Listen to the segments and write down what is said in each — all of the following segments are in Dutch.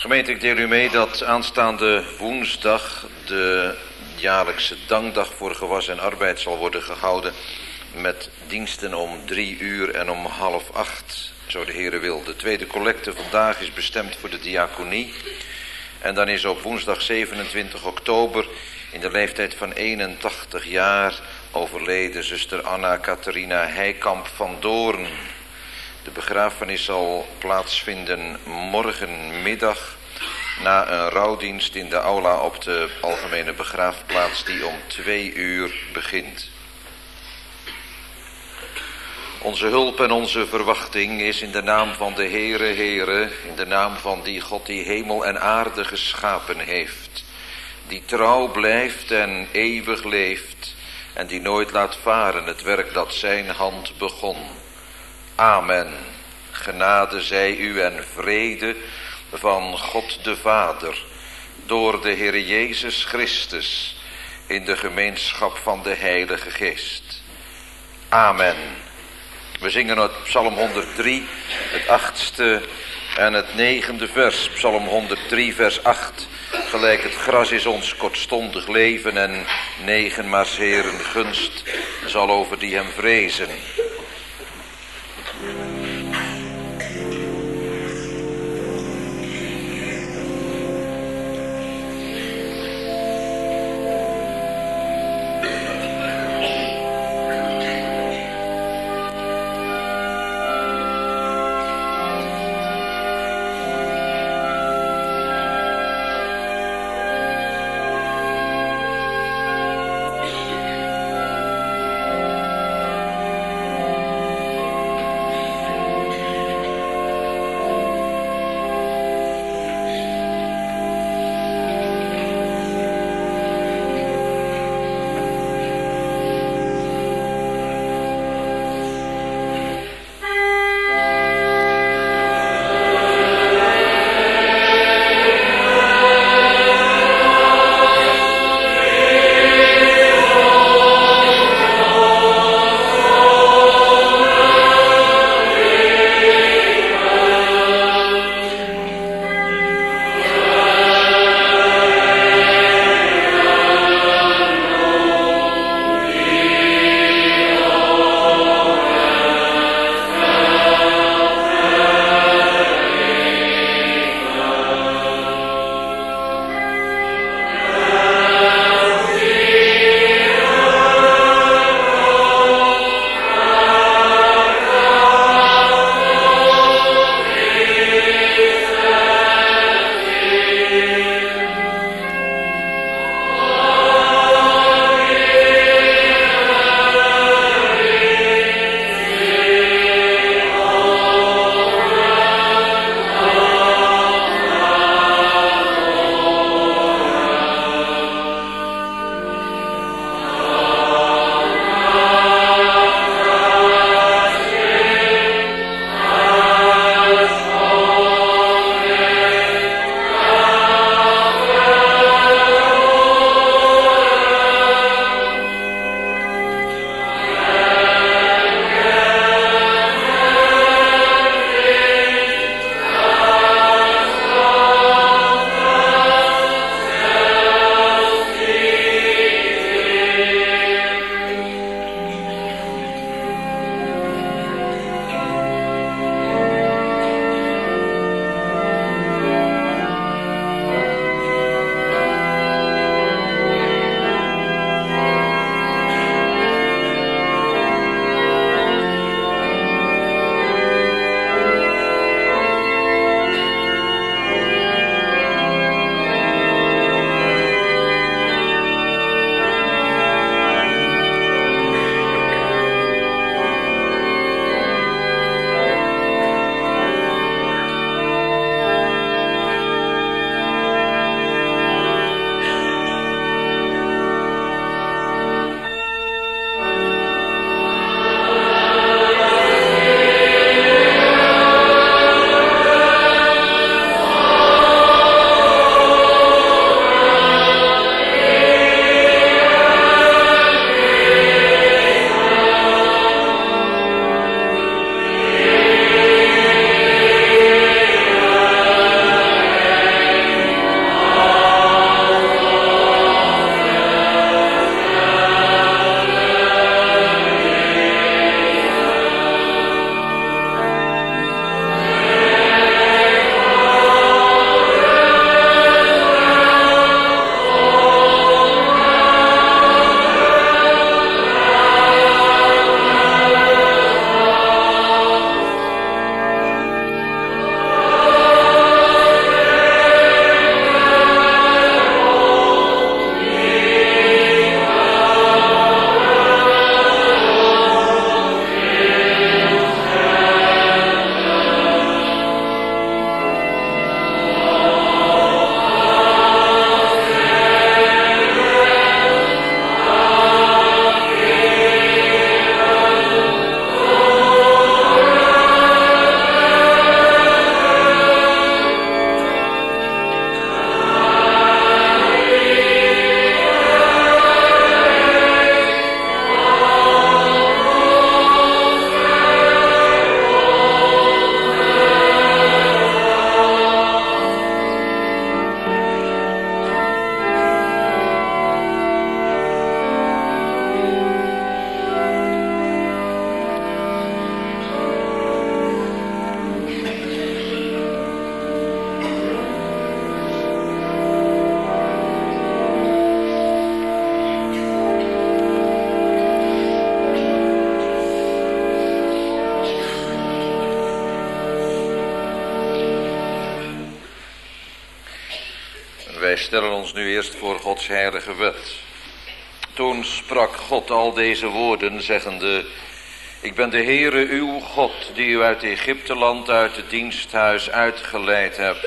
Gemeente, ik deel u mee dat aanstaande woensdag de jaarlijkse dankdag voor gewas en arbeid zal worden gehouden met diensten om 3:00 en om 7:30, zo de Heere wil. De tweede collecte vandaag is bestemd voor de diaconie. En dan is op woensdag 27 oktober in de leeftijd van 81 jaar overleden zuster Anna Catharina Heikamp van Doorn. De begrafenis zal plaatsvinden morgenmiddag na een rouwdienst in de aula op de algemene begraafplaats die om 2:00 begint. Onze hulp en onze verwachting is in de naam van de Heere, in de naam van die God die hemel en aarde geschapen heeft, die trouw blijft en eeuwig leeft en die nooit laat varen het werk dat zijn hand begon. Amen. Genade zij u en vrede van God de Vader, door de Heer Jezus Christus, in de gemeenschap van de Heilige Geest. Amen. We zingen uit Psalm 103, het 8e en het 9e vers. Psalm 103, vers 8. Gelijk het gras is ons kortstondig leven en 9 maars Heeren gunst zal over die hem vrezen. Wij stellen ons nu eerst voor Gods heilige wet. Toen sprak God al deze woorden, zeggende: Ik ben de Heere uw God, die u uit Egypteland, uit het diensthuis uitgeleid heb.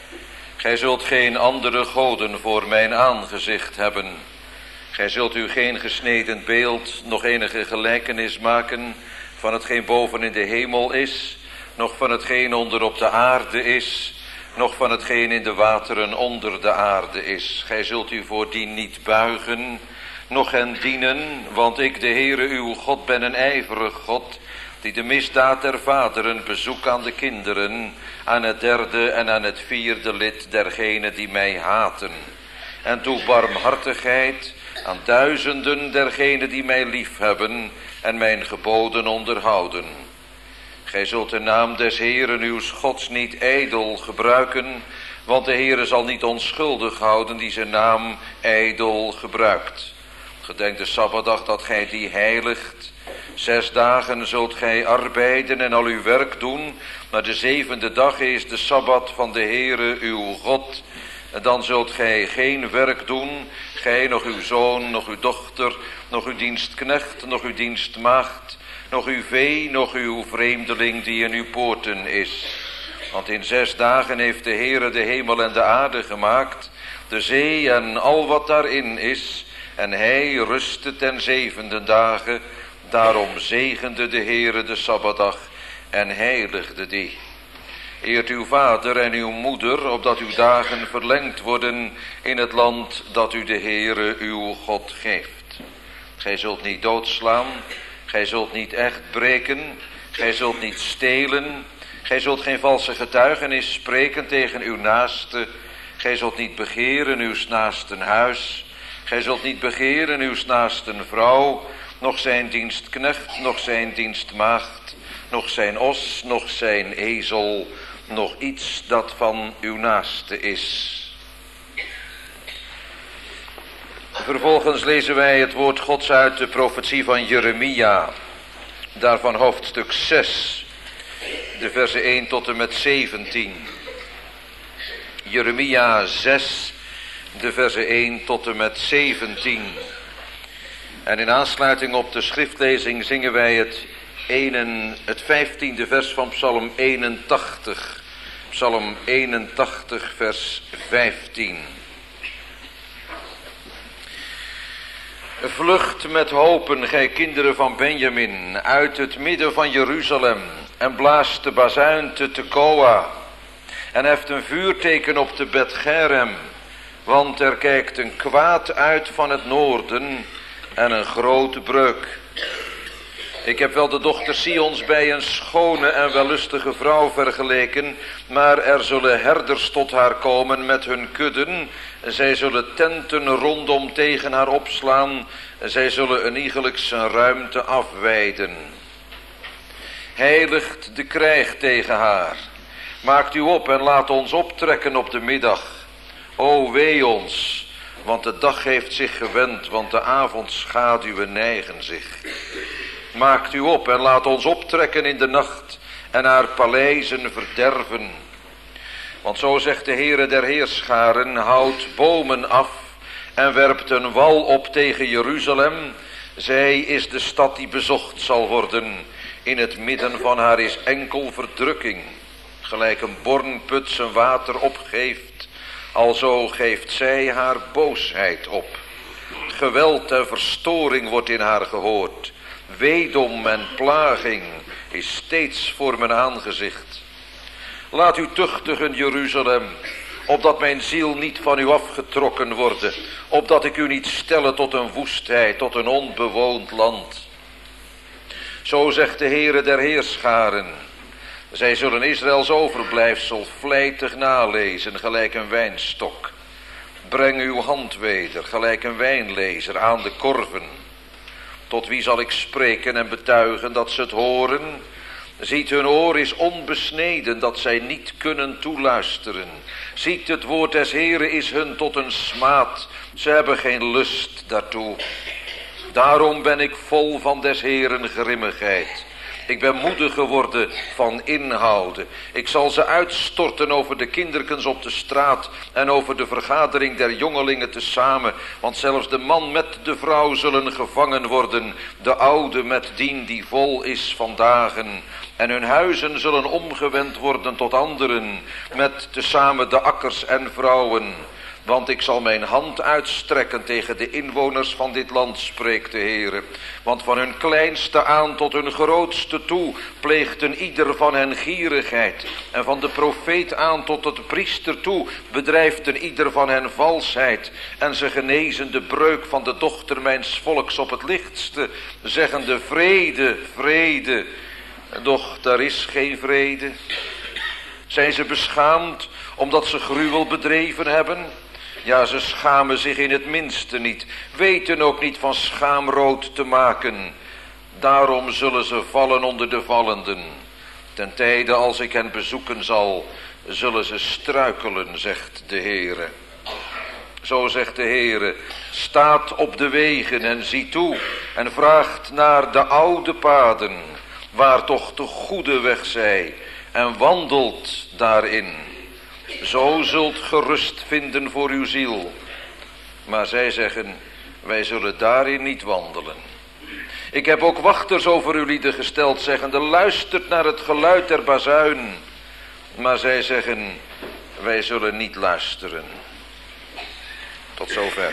Gij zult geen andere goden voor mijn aangezicht hebben. Gij zult u geen gesneden beeld, nog enige gelijkenis maken van hetgeen boven in de hemel is, nog van hetgeen onder op de aarde is, nog van hetgeen in de wateren onder de aarde is. Gij zult u voordien niet buigen, noch hen dienen, want ik, de Heere uw God, ben een ijverig God, die de misdaad der vaderen bezoekt aan de kinderen, aan het derde en aan het vierde lid dergenen die mij haten. En doe barmhartigheid aan duizenden dergenen die mij liefhebben en mijn geboden onderhouden. Gij zult de naam des Heeren uws Gods niet ijdel gebruiken, want de Heere zal niet onschuldig houden die zijn naam ijdel gebruikt. Gedenk de Sabbatdag dat gij die heiligt. 6 dagen zult gij arbeiden en al uw werk doen, maar de 7e dag is de Sabbat van de Heere uw God. En dan zult gij geen werk doen, gij, nog uw zoon, nog uw dochter, nog uw dienstknecht, nog uw dienstmaagd, nog uw vee, nog uw vreemdeling die in uw poorten is. Want in 6 dagen heeft de Heere de hemel en de aarde gemaakt, de zee en al wat daarin is, en hij rustte ten 7e dagen. Daarom zegende de Heere de Sabbatdag en heiligde die. Eert uw vader en uw moeder, opdat uw dagen verlengd worden in het land dat u de Heere uw God geeft. Gij zult niet doodslaan, gij zult niet echt breken, gij zult niet stelen, gij zult geen valse getuigenis spreken tegen uw naaste, gij zult niet begeren uws naasten huis, gij zult niet begeren uws naasten vrouw, nog zijn dienstknecht, nog zijn dienstmaagd, nog zijn os, nog zijn ezel, nog iets dat van uw naaste is. Vervolgens lezen wij het woord Gods uit de profetie van Jeremia, daarvan hoofdstuk 6, de versen 1 tot en met 17. Jeremia 6, de versen 1 tot en met 17. En in aansluiting op de schriftlezing zingen wij het 15e vers van Psalm 81. Psalm 81, vers 15. Vlucht met hopen, gij kinderen van Benjamin, uit het midden van Jeruzalem, en blaast de bazuin te Tekoa, en heft een vuurteken op de Bet-Gerem, want er kijkt een kwaad uit van het noorden en een grote breuk. Ik heb wel de dochter Sions bij een schone en wellustige vrouw vergeleken, maar er zullen herders tot haar komen met hun kudden. Zij zullen tenten rondom tegen haar opslaan. Zij zullen eniegelijk zijn ruimte afweiden. Heiligt de krijg tegen haar. Maakt u op en laat ons optrekken op de middag. O wee ons, want de dag heeft zich gewend, want de avondschaduwen nijgen zich. Maakt u op en laat ons optrekken in de nacht en haar paleizen verderven. Want zo zegt de Heere der Heerscharen, houd bomen af en werpt een wal op tegen Jeruzalem. Zij is de stad die bezocht zal worden. In het midden van haar is enkel verdrukking. Gelijk een bornput zijn water opgeeft, alzo geeft zij haar boosheid op. Geweld en verstoring wordt in haar gehoord. Weedom en plaging is steeds voor mijn aangezicht. Laat u tuchtigen, Jeruzalem, opdat mijn ziel niet van u afgetrokken worden, opdat ik u niet stelle tot een woestheid, tot een onbewoond land. Zo zegt de Heere der Heerscharen, zij zullen Israëls overblijfsel vlijtig nalezen, gelijk een wijnstok. Breng uw hand weder, gelijk een wijnlezer, aan de korven. Tot wie zal ik spreken en betuigen dat ze het horen? Ziet, hun oor is onbesneden, dat zij niet kunnen toeluisteren. Ziet, het woord des Heeren is hun tot een smaad. Ze hebben geen lust daartoe. Daarom ben ik vol van des Heeren grimmigheid. Ik ben moede geworden van inhouden. Ik zal ze uitstorten over de kinderkens op de straat en over de vergadering der jongelingen tezamen. Want zelfs de man met de vrouw zullen gevangen worden, de oude met dien die vol is van dagen. En hun huizen zullen omgewend worden tot anderen, met tezamen de akkers en vrouwen. Want ik zal mijn hand uitstrekken tegen de inwoners van dit land, spreekt de Heere. Want van hun kleinste aan tot hun grootste toe pleegden ieder van hen gierigheid. En van de profeet aan tot de priester toe bedrijfden ieder van hen valsheid. En ze genezen de breuk van de dochter mijns volks op het lichtste, zeggende vrede, vrede. Doch daar is geen vrede. Zijn ze beschaamd omdat ze gruwel bedreven hebben? Ja, ze schamen zich in het minste niet, weten ook niet van schaamrood te maken. Daarom zullen ze vallen onder de vallenden. Ten tijde als ik hen bezoeken zal, zullen ze struikelen, zegt de Heere. Zo zegt de Heere, staat op de wegen en ziet toe en vraagt naar de oude paden, waar toch de goede weg zij, en wandelt daarin. Zo zult gerust vinden voor uw ziel. Maar zij zeggen, wij zullen daarin niet wandelen. Ik heb ook wachters over uw lieden gesteld, zeggende, luistert naar het geluid der bazuin. Maar zij zeggen, wij zullen niet luisteren. Tot zover.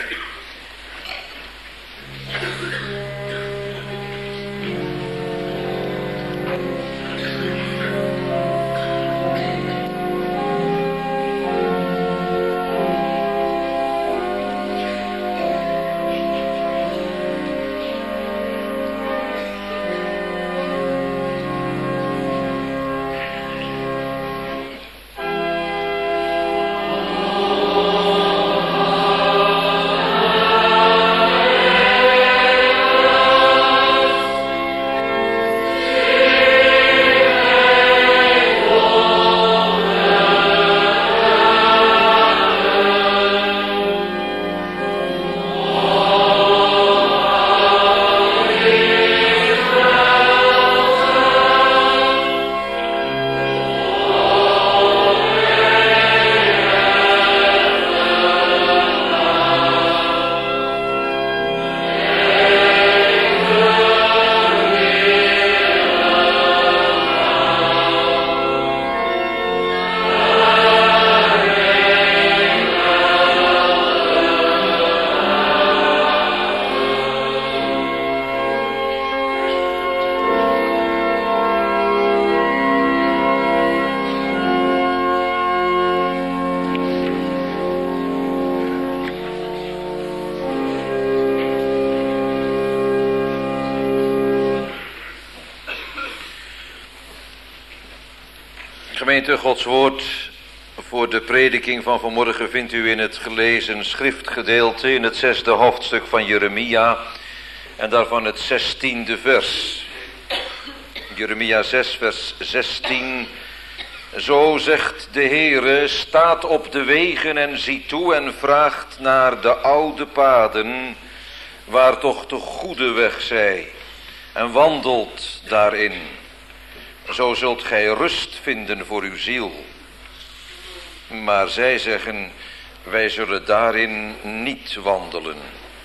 Gemeente, Gods woord voor de prediking van vanmorgen vindt u in het gelezen schriftgedeelte in het 6e hoofdstuk van Jeremia en daarvan het 16e vers. Jeremia 6 vers 16. Zo zegt de Heere, staat op de wegen en ziet toe en vraagt naar de oude paden, waar toch de goede weg zij, en wandelt daarin. Zo zult gij rust vinden voor uw ziel. Maar zij zeggen, wij zullen daarin niet wandelen.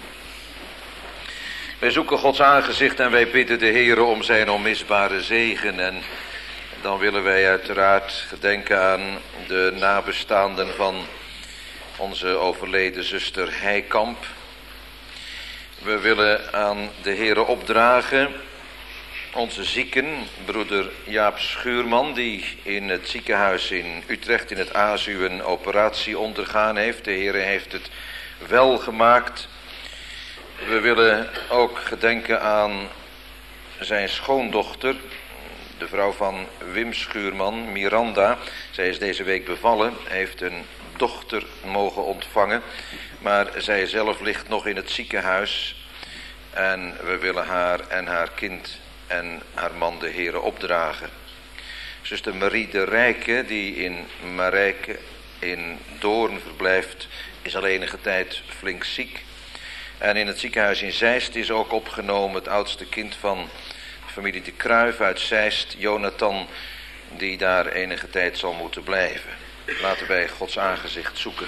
Wij zoeken Gods aangezicht en wij bidden de Heere om zijn onmisbare zegen. En dan willen wij uiteraard gedenken aan de nabestaanden van onze overleden zuster Heikamp. We willen aan de Heere opdragen onze zieken, broeder Jaap Schuurman, die in het ziekenhuis in Utrecht in het ASU een operatie ondergaan heeft. De Heere heeft het wel gemaakt. We willen ook gedenken aan zijn schoondochter, de vrouw van Wim Schuurman, Miranda. Zij is deze week bevallen, heeft een dochter mogen ontvangen, maar zij zelf ligt nog in het ziekenhuis. En we willen haar en haar kind en haar man de Heere opdragen. Zuster Marie de Rijke, die in Marijke in Doorn verblijft, is al enige tijd flink ziek. En in het ziekenhuis in Zeist is ook opgenomen het oudste kind van familie de Kruijf uit Zeist, Jonathan, die daar enige tijd zal moeten blijven. Laten wij Gods aangezicht zoeken.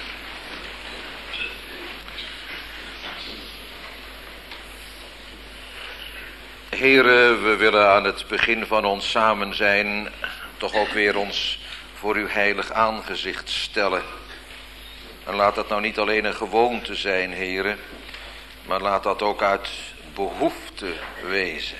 Here, we willen aan het begin van ons samen zijn toch ook weer ons voor uw heilig aangezicht stellen. En laat dat nou niet alleen een gewoonte zijn, Here, maar laat dat ook uit behoefte wezen.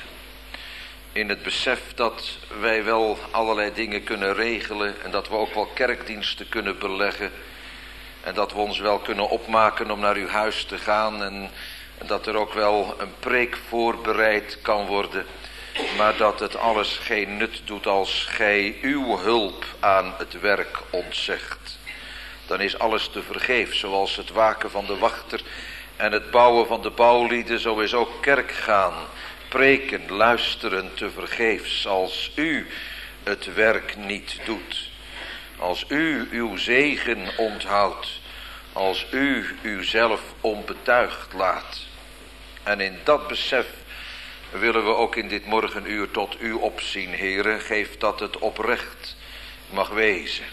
In het besef dat wij wel allerlei dingen kunnen regelen en dat we ook wel kerkdiensten kunnen beleggen. En dat we ons wel kunnen opmaken om naar uw huis te gaan en dat er ook wel een preek voorbereid kan worden. Maar dat het alles geen nut doet als gij uw hulp aan het werk ontzegt. Dan is alles te vergeefs, zoals het waken van de wachter en het bouwen van de bouwlieden. Zo is ook kerk gaan, preken, luisteren te vergeefs als u het werk niet doet. Als u uw zegen onthoudt, als u uzelf onbetuigd laat. En in dat besef willen we ook in dit morgenuur tot u opzien, Heere. Geef dat het oprecht mag wezen.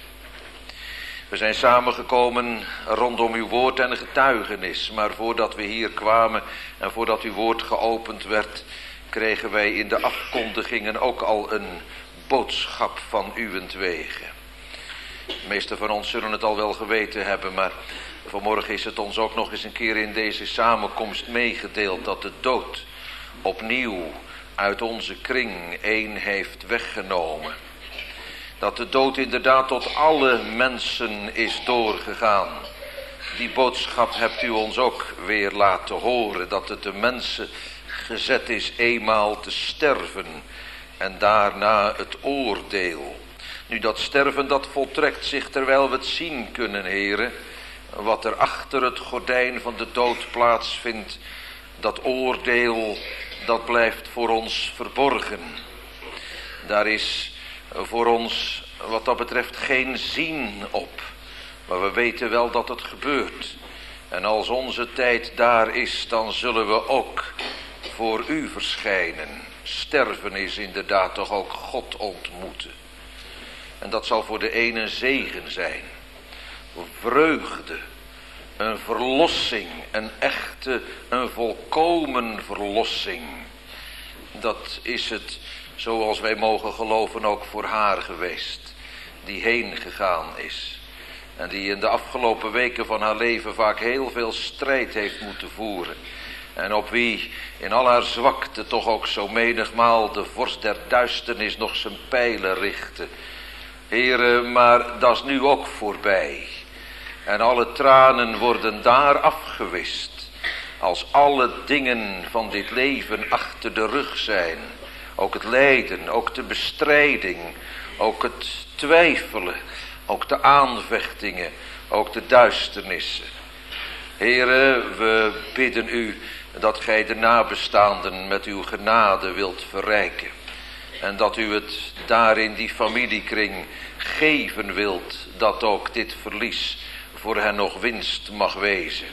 We zijn samengekomen rondom uw woord en getuigenis. Maar voordat we hier kwamen en voordat uw woord geopend werd, kregen wij in de afkondigingen ook al een boodschap van uwentwege. De meesten van ons zullen het al wel geweten hebben, maar vanmorgen is het ons ook nog eens een keer in deze samenkomst meegedeeld dat de dood opnieuw uit onze kring één heeft weggenomen. Dat de dood inderdaad tot alle mensen is doorgegaan. Die boodschap hebt u ons ook weer laten horen, dat het de mensen gezet is eenmaal te sterven en daarna het oordeel. Nu dat sterven dat voltrekt zich terwijl we het zien kunnen, Heere. Wat er achter het gordijn van de dood plaatsvindt, dat oordeel, dat blijft voor ons verborgen. Daar is voor ons wat dat betreft geen zien op. Maar we weten wel dat het gebeurt. En als onze tijd daar is, dan zullen we ook voor u verschijnen. Sterven is inderdaad toch ook God ontmoeten. En dat zal voor de ene een zegen zijn. Vreugde. Een verlossing. Een echte, een volkomen verlossing. Dat is het, zoals wij mogen geloven, ook voor haar geweest. Die heen gegaan is. En die in de afgelopen weken van haar leven vaak heel veel strijd heeft moeten voeren. En op wie in al haar zwakte toch ook zo menigmaal de vorst der duisternis nog zijn pijlen richtte. Heere, maar dat is nu ook voorbij. En alle tranen worden daar afgewist. Als alle dingen van dit leven achter de rug zijn. Ook het lijden, ook de bestrijding, ook het twijfelen, ook de aanvechtingen, ook de duisternissen. Heere, we bidden u dat gij de nabestaanden met uw genade wilt verrijken. En dat u het daar in die familiekring geven wilt, dat ook dit verlies voor hen nog winst mag wezen.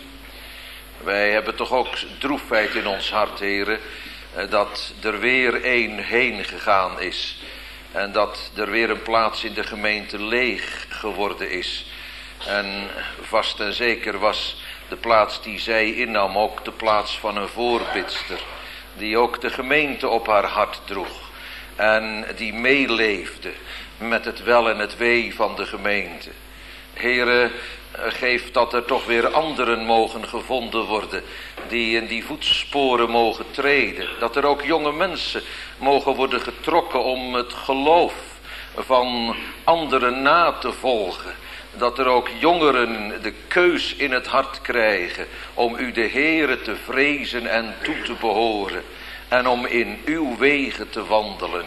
Wij hebben toch ook droefheid in ons hart, Heere, dat er weer één heen gegaan is. En dat er weer een plaats in de gemeente leeg geworden is. En vast en zeker was de plaats die zij innam ook de plaats van een voorbidster. Die ook de gemeente op haar hart droeg. En die meeleefde met het wel en het wee van de gemeente. Heere, geef dat er toch weer anderen mogen gevonden worden die in die voetsporen mogen treden. Dat er ook jonge mensen mogen worden getrokken om het geloof van anderen na te volgen. Dat er ook jongeren de keus in het hart krijgen om u de Heere te vrezen en toe te behoren. En om in uw wegen te wandelen.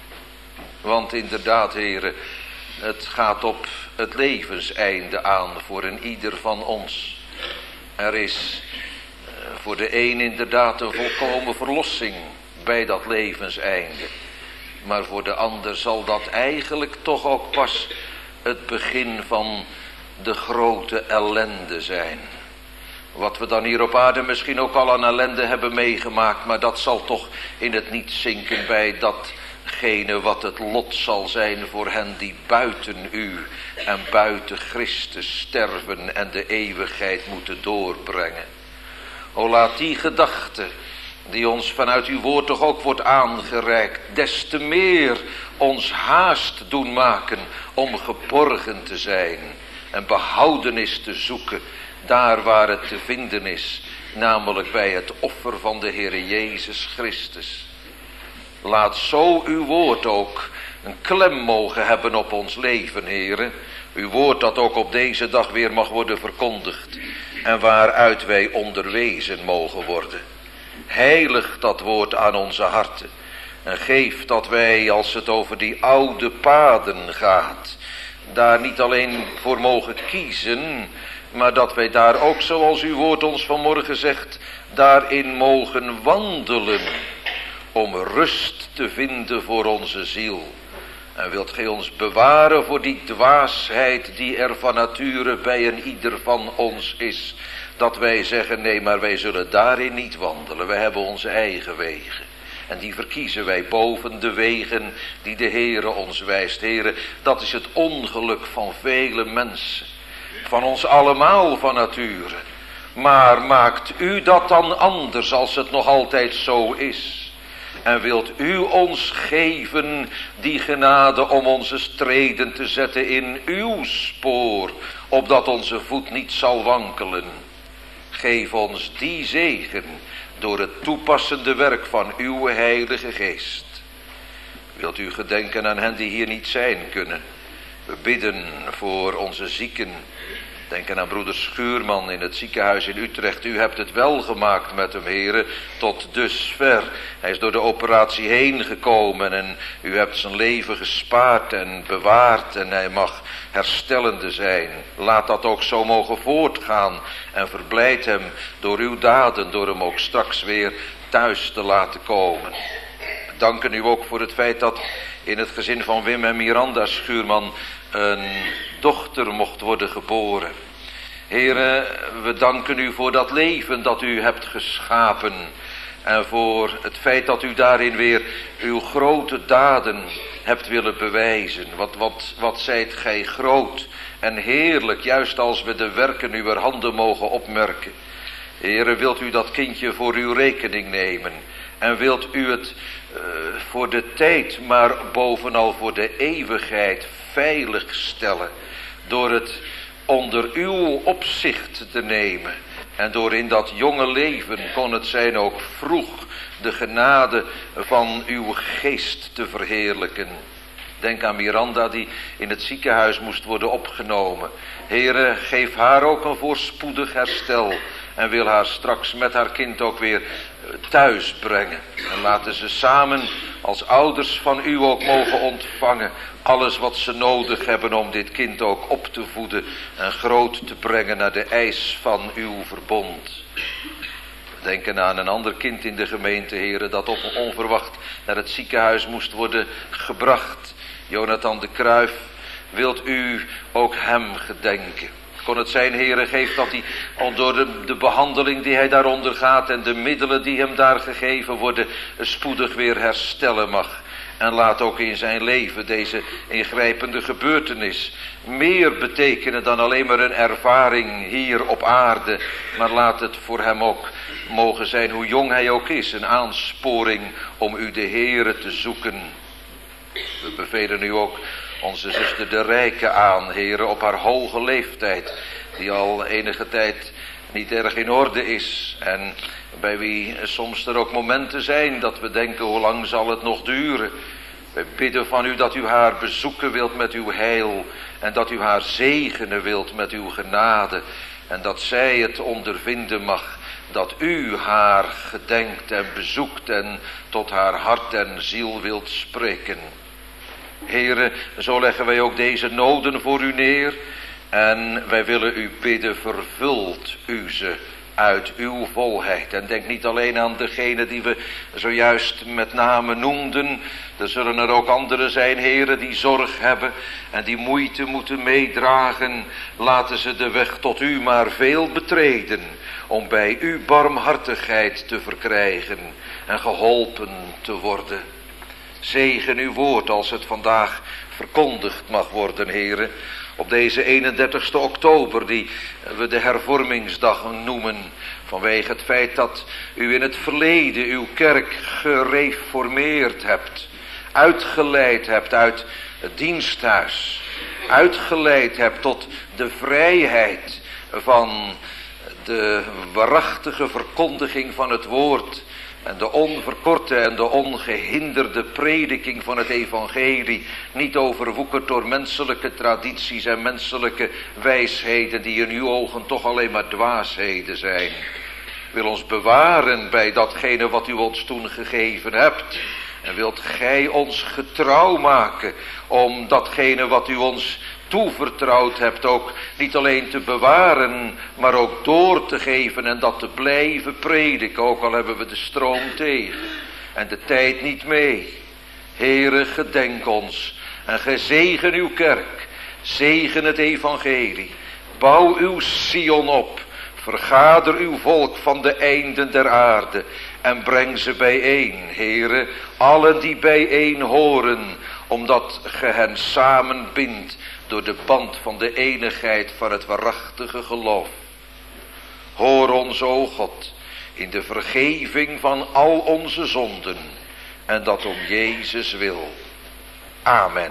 Want inderdaad, Heere, het gaat op het levenseinde aan voor een ieder van ons. Er is voor de een inderdaad een volkomen verlossing bij dat levenseinde. Maar voor de ander zal dat eigenlijk toch ook pas het begin van de grote ellende zijn. Wat we dan hier op aarde misschien ook al aan ellende hebben meegemaakt, maar dat zal toch in het niet zinken bij datgene wat het lot zal zijn voor hen die buiten u en buiten Christus sterven en de eeuwigheid moeten doorbrengen. O, laat die gedachte, die ons vanuit uw woord toch ook wordt aangereikt, des te meer ons haast doen maken om geborgen te zijn en behoudenis te zoeken daar waar het te vinden is, namelijk bij het offer van de Heere Jezus Christus. Laat zo uw woord ook een klem mogen hebben op ons leven, Heere. Uw woord dat ook op deze dag weer mag worden verkondigd en waaruit wij onderwezen mogen worden. Heilig dat woord aan onze harten en geef dat wij, als het over die oude paden gaat, daar niet alleen voor mogen kiezen, maar dat wij daar ook, zoals uw woord ons vanmorgen zegt, daarin mogen wandelen om rust te vinden voor onze ziel. En wilt gij ons bewaren voor die dwaasheid die er van nature bij een ieder van ons is, dat wij zeggen, nee, maar wij zullen daarin niet wandelen. Wij hebben onze eigen wegen. En die verkiezen wij boven de wegen die de Heere ons wijst. Heere, dat is het ongeluk van vele mensen. Van ons allemaal van nature. Maar maakt u dat dan anders als het nog altijd zo is? En wilt u ons geven die genade om onze streden te zetten in uw spoor, opdat onze voet niet zal wankelen? Geef ons die zegen door het toepassende werk van uw Heilige Geest. Wilt u gedenken aan hen die hier niet zijn kunnen? We bidden voor onze zieken. Denken aan broeder Schuurman in het ziekenhuis in Utrecht. U hebt het wel gemaakt met hem, Heere, tot dusver. Hij is door de operatie heen gekomen en u hebt zijn leven gespaard en bewaard en hij mag herstellende zijn. Laat dat ook zo mogen voortgaan en verblijd hem door uw daden, door hem ook straks weer thuis te laten komen. We danken u ook voor het feit dat in het gezin van Wim en Miranda Schuurman een dochter mocht worden geboren. Heere, we danken u voor dat leven dat u hebt geschapen en voor het feit dat u daarin weer uw grote daden hebt willen bewijzen. Wat zijt gij groot en heerlijk, juist als we de werken uw handen mogen opmerken. Heere, wilt u dat kindje voor uw rekening nemen en wilt u het voor de tijd, maar bovenal voor de eeuwigheid veilig stellen, door het onder uw opzicht te nemen. En door in dat jonge leven, kon het zijn ook vroeg, de genade van uw geest te verheerlijken. Denk aan Miranda die in het ziekenhuis moest worden opgenomen. Heere, geef haar ook een voorspoedig herstel. En wil haar straks met haar kind ook weer thuis brengen. En laten ze samen als ouders van u ook mogen ontvangen alles wat ze nodig hebben om dit kind ook op te voeden en groot te brengen naar de eis van uw verbond. Denken aan een ander kind in de gemeente, Heere, dat op onverwacht naar het ziekenhuis moest worden gebracht. Jonathan de Kruif, wilt u ook hem gedenken? Kon het zijn, Heere, geef dat hij door de behandeling die hij daaronder gaat en de middelen die hem daar gegeven worden, spoedig weer herstellen mag. En laat ook in zijn leven deze ingrijpende gebeurtenis meer betekenen dan alleen maar een ervaring hier op aarde. Maar laat het voor hem ook mogen zijn, hoe jong hij ook is, een aansporing om u de Heere te zoeken. We bevelen u ook onze zuster de Rijke aan, Heere, op haar hoge leeftijd, die al enige tijd niet erg in orde is. En bij wie soms er ook momenten zijn dat we denken, hoe lang zal het nog duren? Wij bidden van u dat u haar bezoeken wilt met uw heil en dat u haar zegenen wilt met uw genade. En dat zij het ondervinden mag dat u haar gedenkt en bezoekt en tot haar hart en ziel wilt spreken. Heere, zo leggen wij ook deze noden voor u neer en wij willen u bidden, vervult u ze uit uw volheid. En denk niet alleen aan degene die we zojuist met name noemden. Er zullen er ook anderen zijn, heren, die zorg hebben en die moeite moeten meedragen. Laten ze de weg tot u maar veel betreden, om bij uw barmhartigheid te verkrijgen en geholpen te worden. Zegen uw woord als het vandaag verkondigd mag worden, heren. Op deze 31 oktober, die we de hervormingsdag noemen, vanwege het feit dat u in het verleden uw kerk gereformeerd hebt, uitgeleid hebt uit het diensthuis, uitgeleid hebt tot de vrijheid van de waarachtige verkondiging van het woord en de onverkorte en de ongehinderde prediking van het evangelie, niet overwoekerd door menselijke tradities en menselijke wijsheden die in uw ogen toch alleen maar dwaasheden zijn. Wil ons bewaren bij datgene wat u ons toen gegeven hebt. En wilt gij ons getrouw maken om datgene wat u ons toevertrouwd hebt ook niet alleen te bewaren, maar ook door te geven en dat te blijven prediken, ook al hebben we de stroom tegen en de tijd niet mee. Heere, gedenk ons en gezegen uw kerk, zegen het evangelie, bouw uw Sion op, vergader uw volk van de einden der aarde en breng ze bijeen, Heere, allen die bijeen horen, omdat ge hen samenbindt door de band van de enigheid van het waarachtige geloof. Hoor ons, o God, in de vergeving van al onze zonden, en dat om Jezus wil. Amen.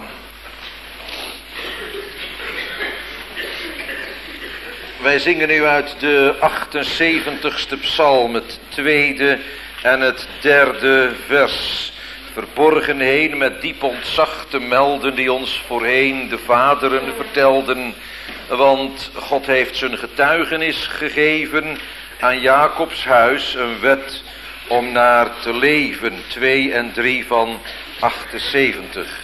Wij zingen nu uit de 78ste psalm, het tweede en het derde vers. Verborgen heen met diep ontzag te melden die ons voorheen de vaderen vertelden. Want God heeft zijn getuigenis gegeven aan Jacobs huis, een wet om naar te leven. 2 en 3 van 78.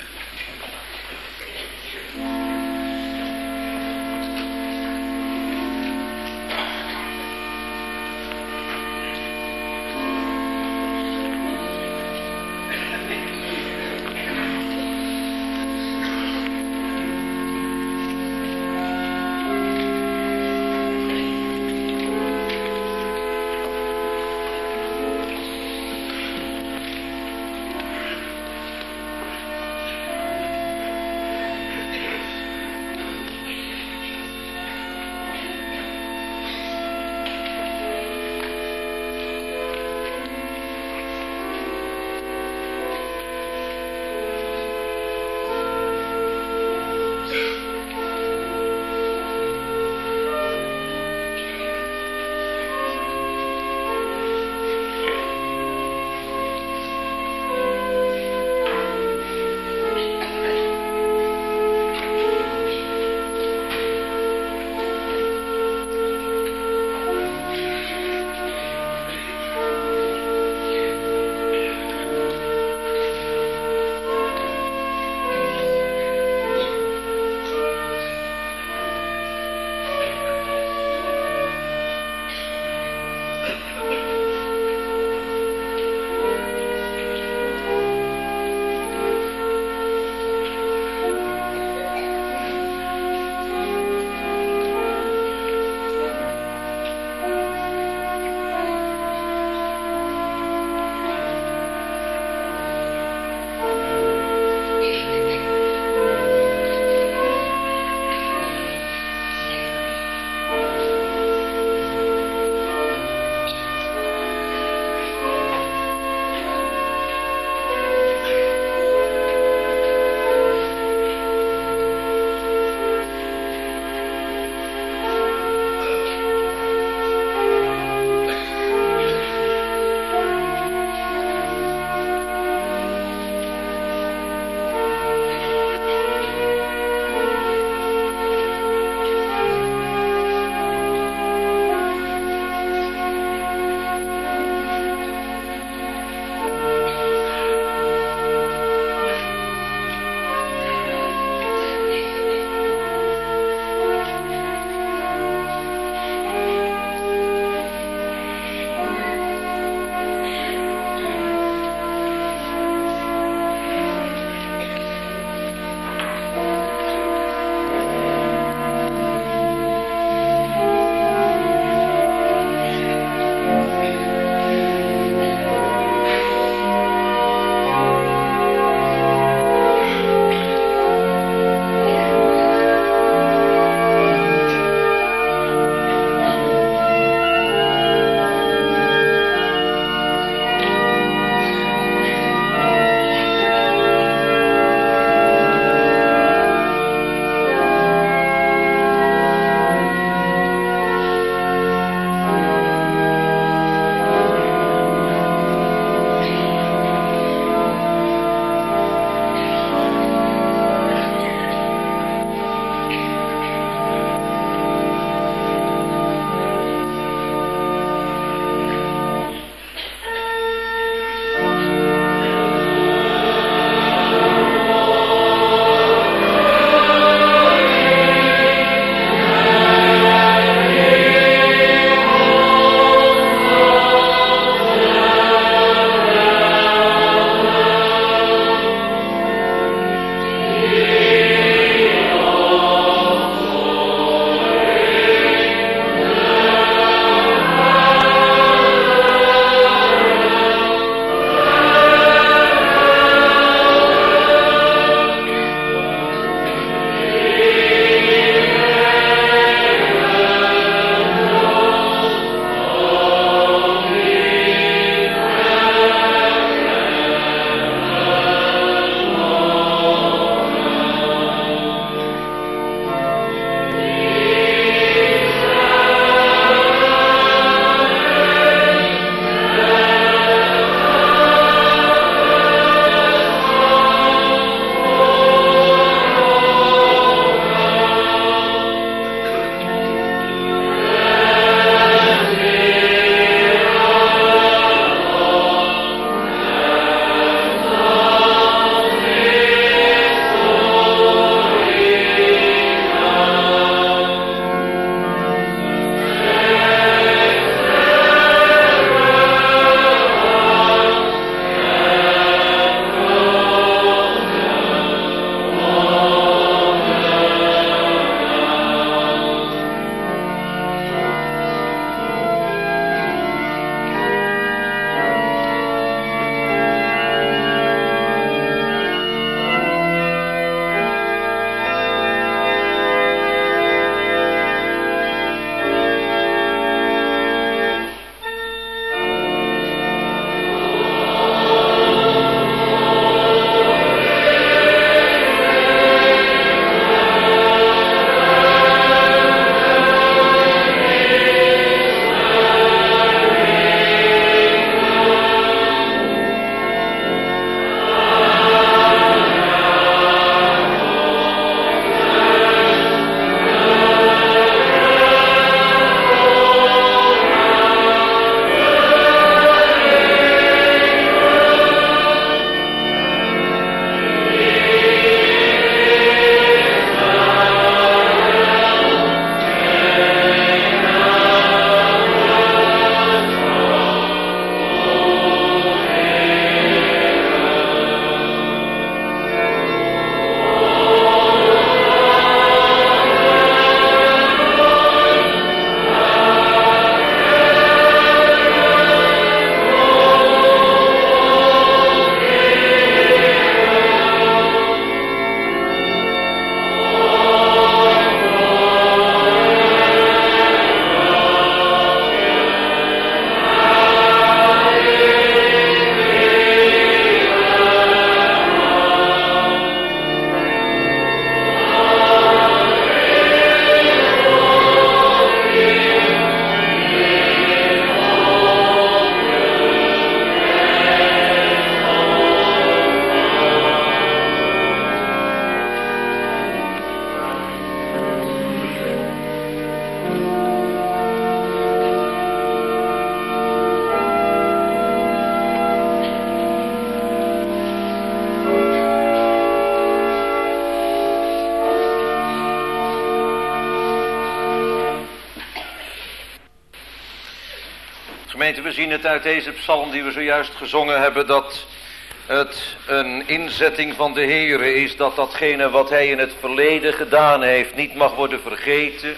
Gemeente, we zien het uit deze psalm die we zojuist gezongen hebben, dat het een inzetting van de Heere is, dat datgene wat hij in het verleden gedaan heeft niet mag worden vergeten.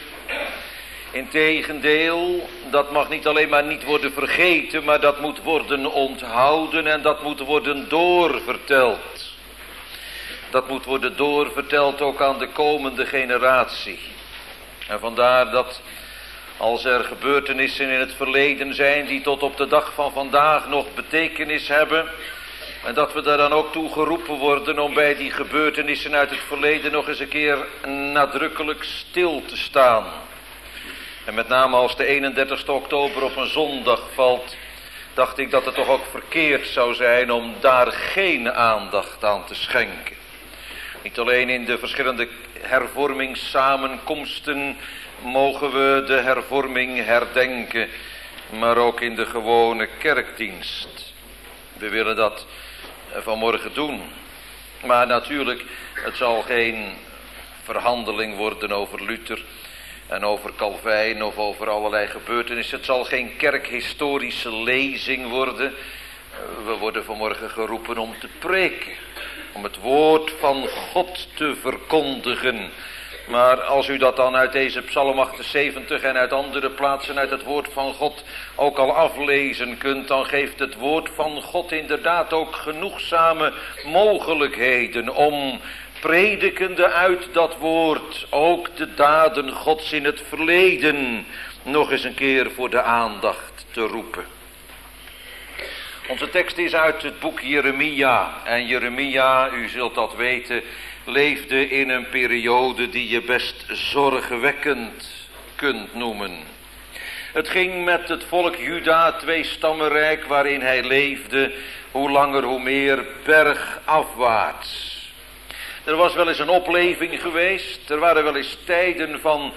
Integendeel, dat mag niet alleen maar niet worden vergeten, maar dat moet worden onthouden en dat moet worden doorverteld. Dat moet worden doorverteld ook aan de komende generatie. En vandaar dat als er gebeurtenissen in het verleden zijn die tot op de dag van vandaag nog betekenis hebben, en dat we daar dan ook toe geroepen worden om bij die gebeurtenissen uit het verleden nog eens een keer nadrukkelijk stil te staan. En met name als de 31ste oktober op een zondag valt, dacht ik dat het toch ook verkeerd zou zijn om daar geen aandacht aan te schenken. Niet alleen in de verschillende hervormingssamenkomsten mogen we de hervorming herdenken, maar ook in de gewone kerkdienst. We willen dat vanmorgen doen. Maar natuurlijk, het zal geen verhandeling worden over Luther en over Calvijn of over allerlei gebeurtenissen. Het zal geen kerkhistorische lezing worden. We worden vanmorgen geroepen om te preken, om het woord van God te verkondigen. Maar als u dat dan uit deze Psalm 78 en uit andere plaatsen uit het woord van God ook al aflezen kunt, dan geeft het woord van God inderdaad ook genoegzame mogelijkheden om predikende uit dat woord ook de daden Gods in het verleden nog eens een keer voor de aandacht te roepen. Onze tekst is uit het boek Jeremia. En Jeremia, u zult dat weten, leefde in een periode die je best zorgwekkend kunt noemen. Het ging met het volk Juda, tweestammenrijk waarin hij leefde, hoe langer hoe meer bergafwaarts. Er was wel eens een opleving geweest, er waren wel eens tijden van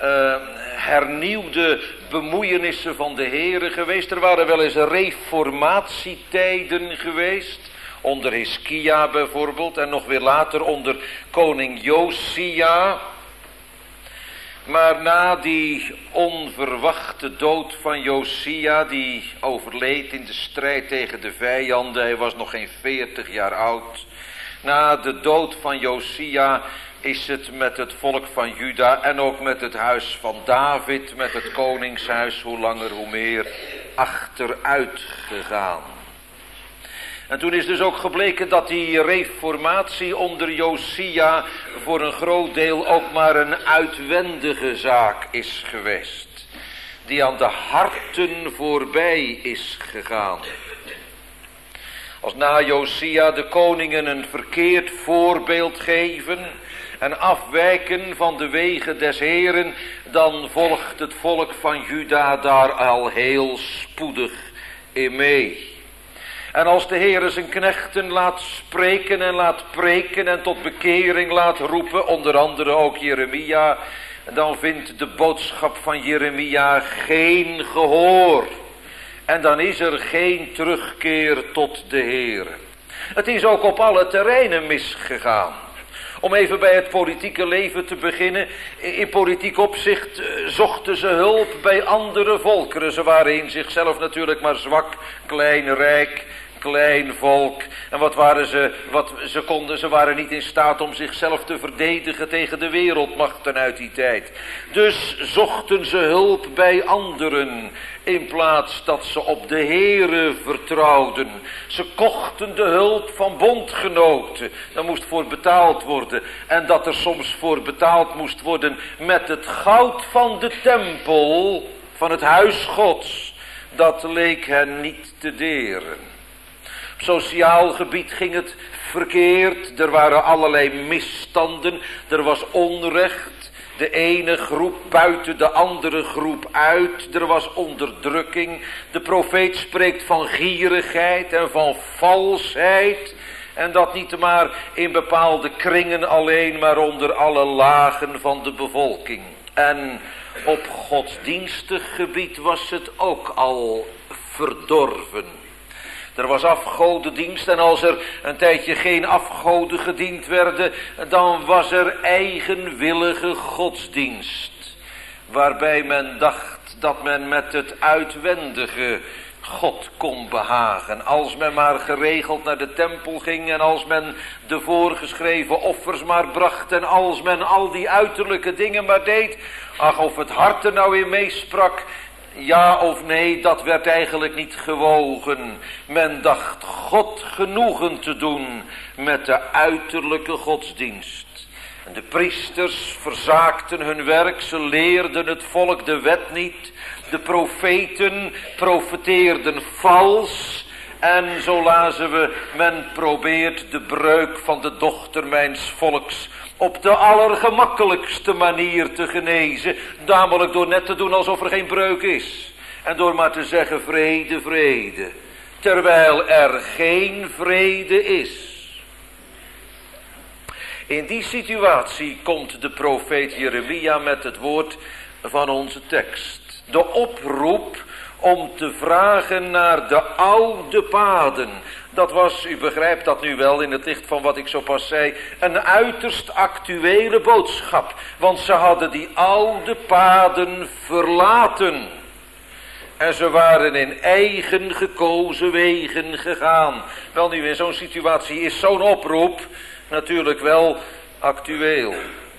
hernieuwde bemoeienissen van de Heere geweest. Er waren wel eens reformatietijden geweest, onder Hiskia bijvoorbeeld en nog weer later onder koning Josia. Maar na die onverwachte dood van Josia, die overleed in de strijd tegen de vijanden, hij was nog geen 40 jaar oud. Na de dood van Josia is het met het volk van Juda en ook met het huis van David, met het koningshuis, hoe langer hoe meer achteruit gegaan. En toen is dus ook gebleken dat die reformatie onder Josia voor een groot deel ook maar een uitwendige zaak is geweest, die aan de harten voorbij is gegaan. Als na Josia de koningen een verkeerd voorbeeld geven en afwijken van de wegen des Heeren, dan volgt het volk van Juda daar al heel spoedig in mee. En als de Heere zijn knechten laat spreken en laat preken en tot bekering laat roepen, onder andere ook Jeremia, dan vindt de boodschap van Jeremia geen gehoor. En dan is er geen terugkeer tot de Heere. Het is ook op alle terreinen misgegaan. Om even bij het politieke leven te beginnen. In politiek opzicht zochten ze hulp bij andere volkeren. Ze waren in zichzelf natuurlijk maar zwak, klein, rijk, klein volk. En wat waren ze? Ze waren niet in staat om zichzelf te verdedigen tegen de wereldmachten uit die tijd. Dus zochten ze hulp bij anderen, in plaats dat ze op de Heere vertrouwden. Ze kochten de hulp van bondgenoten. Daar moest voor betaald worden. En dat er soms voor betaald moest worden met het goud van de tempel, van het huis Gods. Dat leek hen niet te deren. Op sociaal gebied ging het verkeerd. Er waren allerlei misstanden. Er was onrecht. De ene groep buiten de andere groep uit. Er was onderdrukking. De profeet spreekt van gierigheid en van valsheid. En dat niet maar in bepaalde kringen alleen, maar onder alle lagen van de bevolking. En op godsdienstig gebied was het ook al verdorven. Er was afgodendienst en als er een tijdje geen afgoden gediend werden, dan was er eigenwillige godsdienst. waarbij men dacht dat men met het uitwendige God kon behagen. Als men maar geregeld naar de tempel ging en als men de voorgeschreven offers maar bracht en als men al die uiterlijke dingen maar deed. Ach, of het hart er nou in meesprak, ja of nee, dat werd eigenlijk niet gewogen. Men dacht God genoegen te doen met de uiterlijke godsdienst. En de priesters verzaakten hun werk, ze leerden het volk de wet niet. De profeten profeteerden vals. En zo lazen we, men probeert de breuk van de dochter mijns volks op de allergemakkelijkste manier te genezen. Namelijk door net te doen alsof er geen breuk is. En door maar te zeggen vrede, vrede. Terwijl er geen vrede is. In die situatie komt de profeet Jeremia met het woord van onze tekst. De oproep om te vragen naar de oude paden. Dat was, u begrijpt dat nu wel in het licht van wat ik zo pas zei, een uiterst actuele boodschap. Want ze hadden die oude paden verlaten. En ze waren in eigen gekozen wegen gegaan. Wel nu, in zo'n situatie is zo'n oproep natuurlijk wel actueel.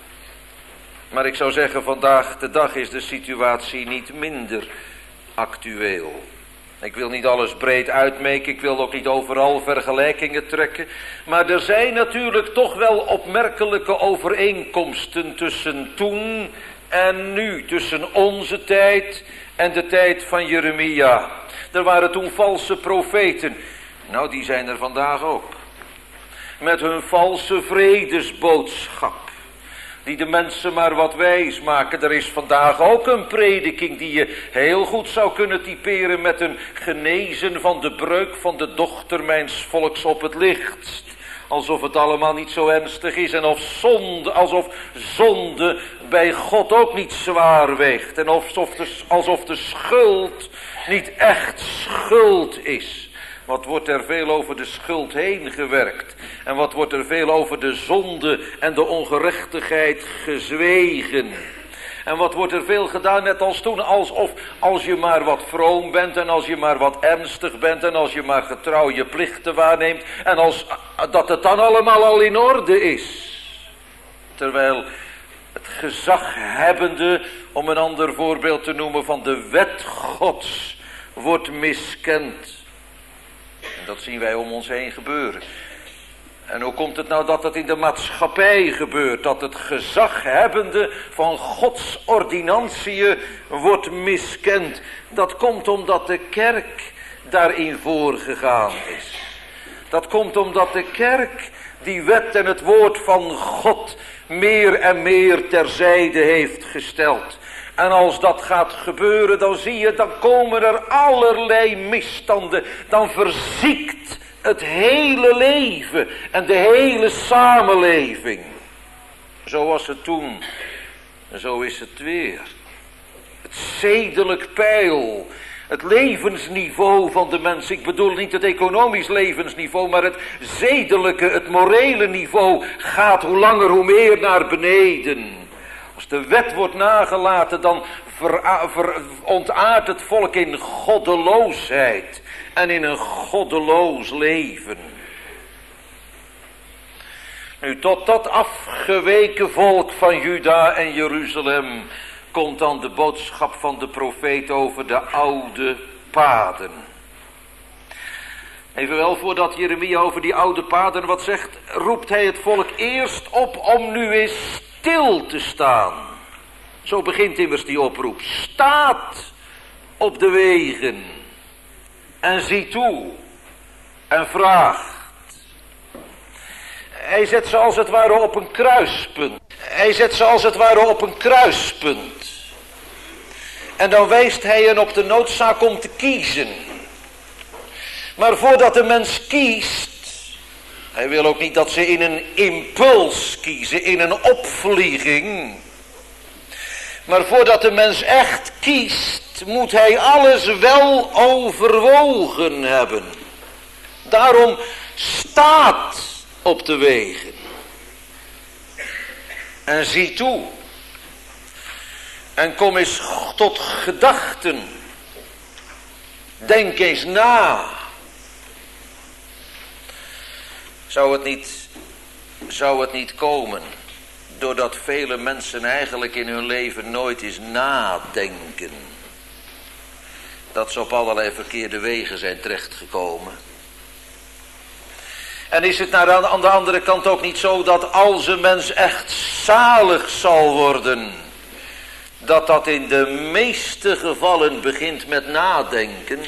Maar ik zou zeggen, vandaag de dag is de situatie niet minder actueel. Ik wil niet alles breed uitmeken, ik wil ook niet overal vergelijkingen trekken. Maar er zijn natuurlijk toch wel opmerkelijke overeenkomsten tussen toen en nu. Tussen onze tijd en de tijd van Jeremia. Er waren toen valse profeten. Nou, die zijn er vandaag ook. Met hun valse vredesboodschap. Die de mensen maar wat wijs maken. Er is vandaag ook een prediking die je heel goed zou kunnen typeren met een genezen van de breuk van de dochter mijns volks op het lichtst. Alsof het allemaal niet zo ernstig is en alsof zonde bij God ook niet zwaar weegt. En alsof de schuld niet echt schuld is. Wat wordt er veel over de schuld heen gewerkt. En wat wordt er veel over de zonde en de ongerechtigheid gezwegen. En wat wordt er veel gedaan, net als toen, alsof als je maar wat vroom bent en als je maar wat ernstig bent en als je maar getrouw je plichten waarneemt en als dat het dan allemaal al in orde is. Terwijl het gezaghebbende, om een ander voorbeeld te noemen, van de wet Gods wordt miskend. En dat zien wij om ons heen gebeuren. En hoe komt het nou dat het in de maatschappij gebeurt? Dat het gezaghebbende van Gods ordinantiën wordt miskend. Dat komt omdat de kerk daarin voorgegaan is. Dat komt omdat de kerk die wet en het woord van God meer en meer terzijde heeft gesteld. En als dat gaat gebeuren, dan zie je, dan komen er allerlei misstanden. Dan verziekt het hele leven en de hele samenleving. Zo was het toen en zo is het weer. Het zedelijk peil, het levensniveau van de mens. Ik bedoel niet het economisch levensniveau, maar het zedelijke, het morele niveau gaat hoe langer hoe meer naar beneden. Als de wet wordt nagelaten, dan ontaardt het volk in goddeloosheid en in een goddeloos leven. Nu, tot dat afgeweken volk van Juda en Jeruzalem komt dan de boodschap van de profeet over de oude paden. Evenwel, voordat Jeremia over die oude paden wat zegt, roept hij het volk eerst op om nu eens stil te staan. Zo begint immers die oproep. Staat op de wegen en zie toe en vraagt. Hij zet ze als het ware op een kruispunt. Hij zet ze als het ware op een kruispunt. En dan wijst hij hen op de noodzaak om te kiezen. Maar voordat de mens kiest, hij wil ook niet dat ze in een impuls kiezen, in een opvlieging. Maar voordat de mens echt kiest, moet hij alles wel overwogen hebben. Daarom staat op de wegen. En zie toe. En kom eens tot gedachten. Denk eens na. Zou het niet komen doordat vele mensen eigenlijk in hun leven nooit eens nadenken, dat ze op allerlei verkeerde wegen zijn terechtgekomen? En is het aan de andere kant ook niet zo dat als een mens echt zalig zal worden, dat in de meeste gevallen begint met nadenken?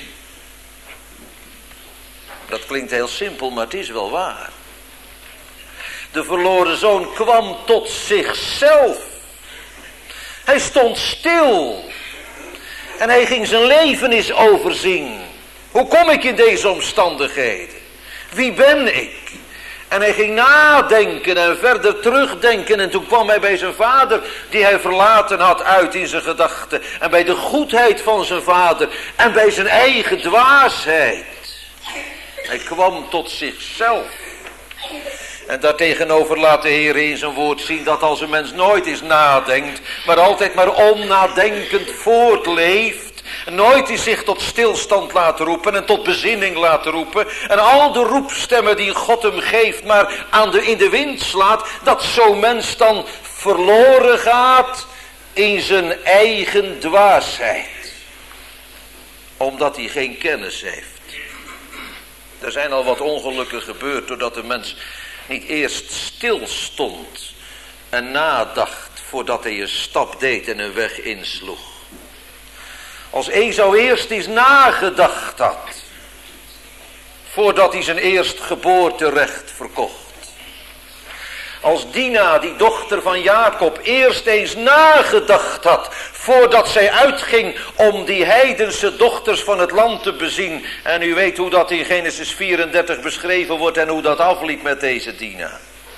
Dat klinkt heel simpel, maar het is wel waar. De verloren zoon kwam tot zichzelf. Hij stond stil. En hij ging zijn leven eens overzien. Hoe kom ik in deze omstandigheden? Wie ben ik? En hij ging nadenken en verder terugdenken. En toen kwam hij bij zijn vader, die hij verlaten had, uit in zijn gedachten. En bij de goedheid van zijn vader. En bij zijn eigen dwaasheid. Hij kwam tot zichzelf. En daartegenover laat de Heer in zijn woord zien dat als een mens nooit eens nadenkt, maar altijd maar onnadenkend voortleeft, nooit eens zich tot stilstand laat roepen en tot bezinning laat roepen, en al de roepstemmen die God hem geeft maar in de wind slaat, dat zo'n mens dan verloren gaat in zijn eigen dwaasheid. Omdat hij geen kennis heeft. Er zijn al wat ongelukken gebeurd doordat de mens niet eerst stilstond en nadacht voordat hij een stap deed en een weg insloeg. Als Esau eerst eens nagedacht had voordat hij zijn eerstgeboorterecht verkocht. Als Dina, die dochter van Jacob, eerst eens nagedacht had voordat zij uitging om die heidense dochters van het land te bezien. En u weet hoe dat in Genesis 34 beschreven wordt en hoe dat afliep met deze Dina.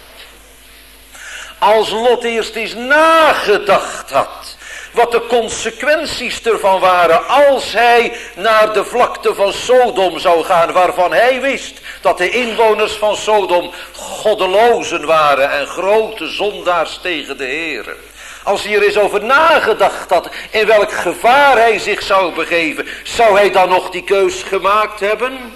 Als Lot eerst eens nagedacht had wat de consequenties ervan waren als hij naar de vlakte van Sodom zou gaan, waarvan hij wist dat de inwoners van Sodom goddelozen waren en grote zondaars tegen de Heere. Als hij er eens over nagedacht had in welk gevaar hij zich zou begeven, zou hij dan nog die keus gemaakt hebben?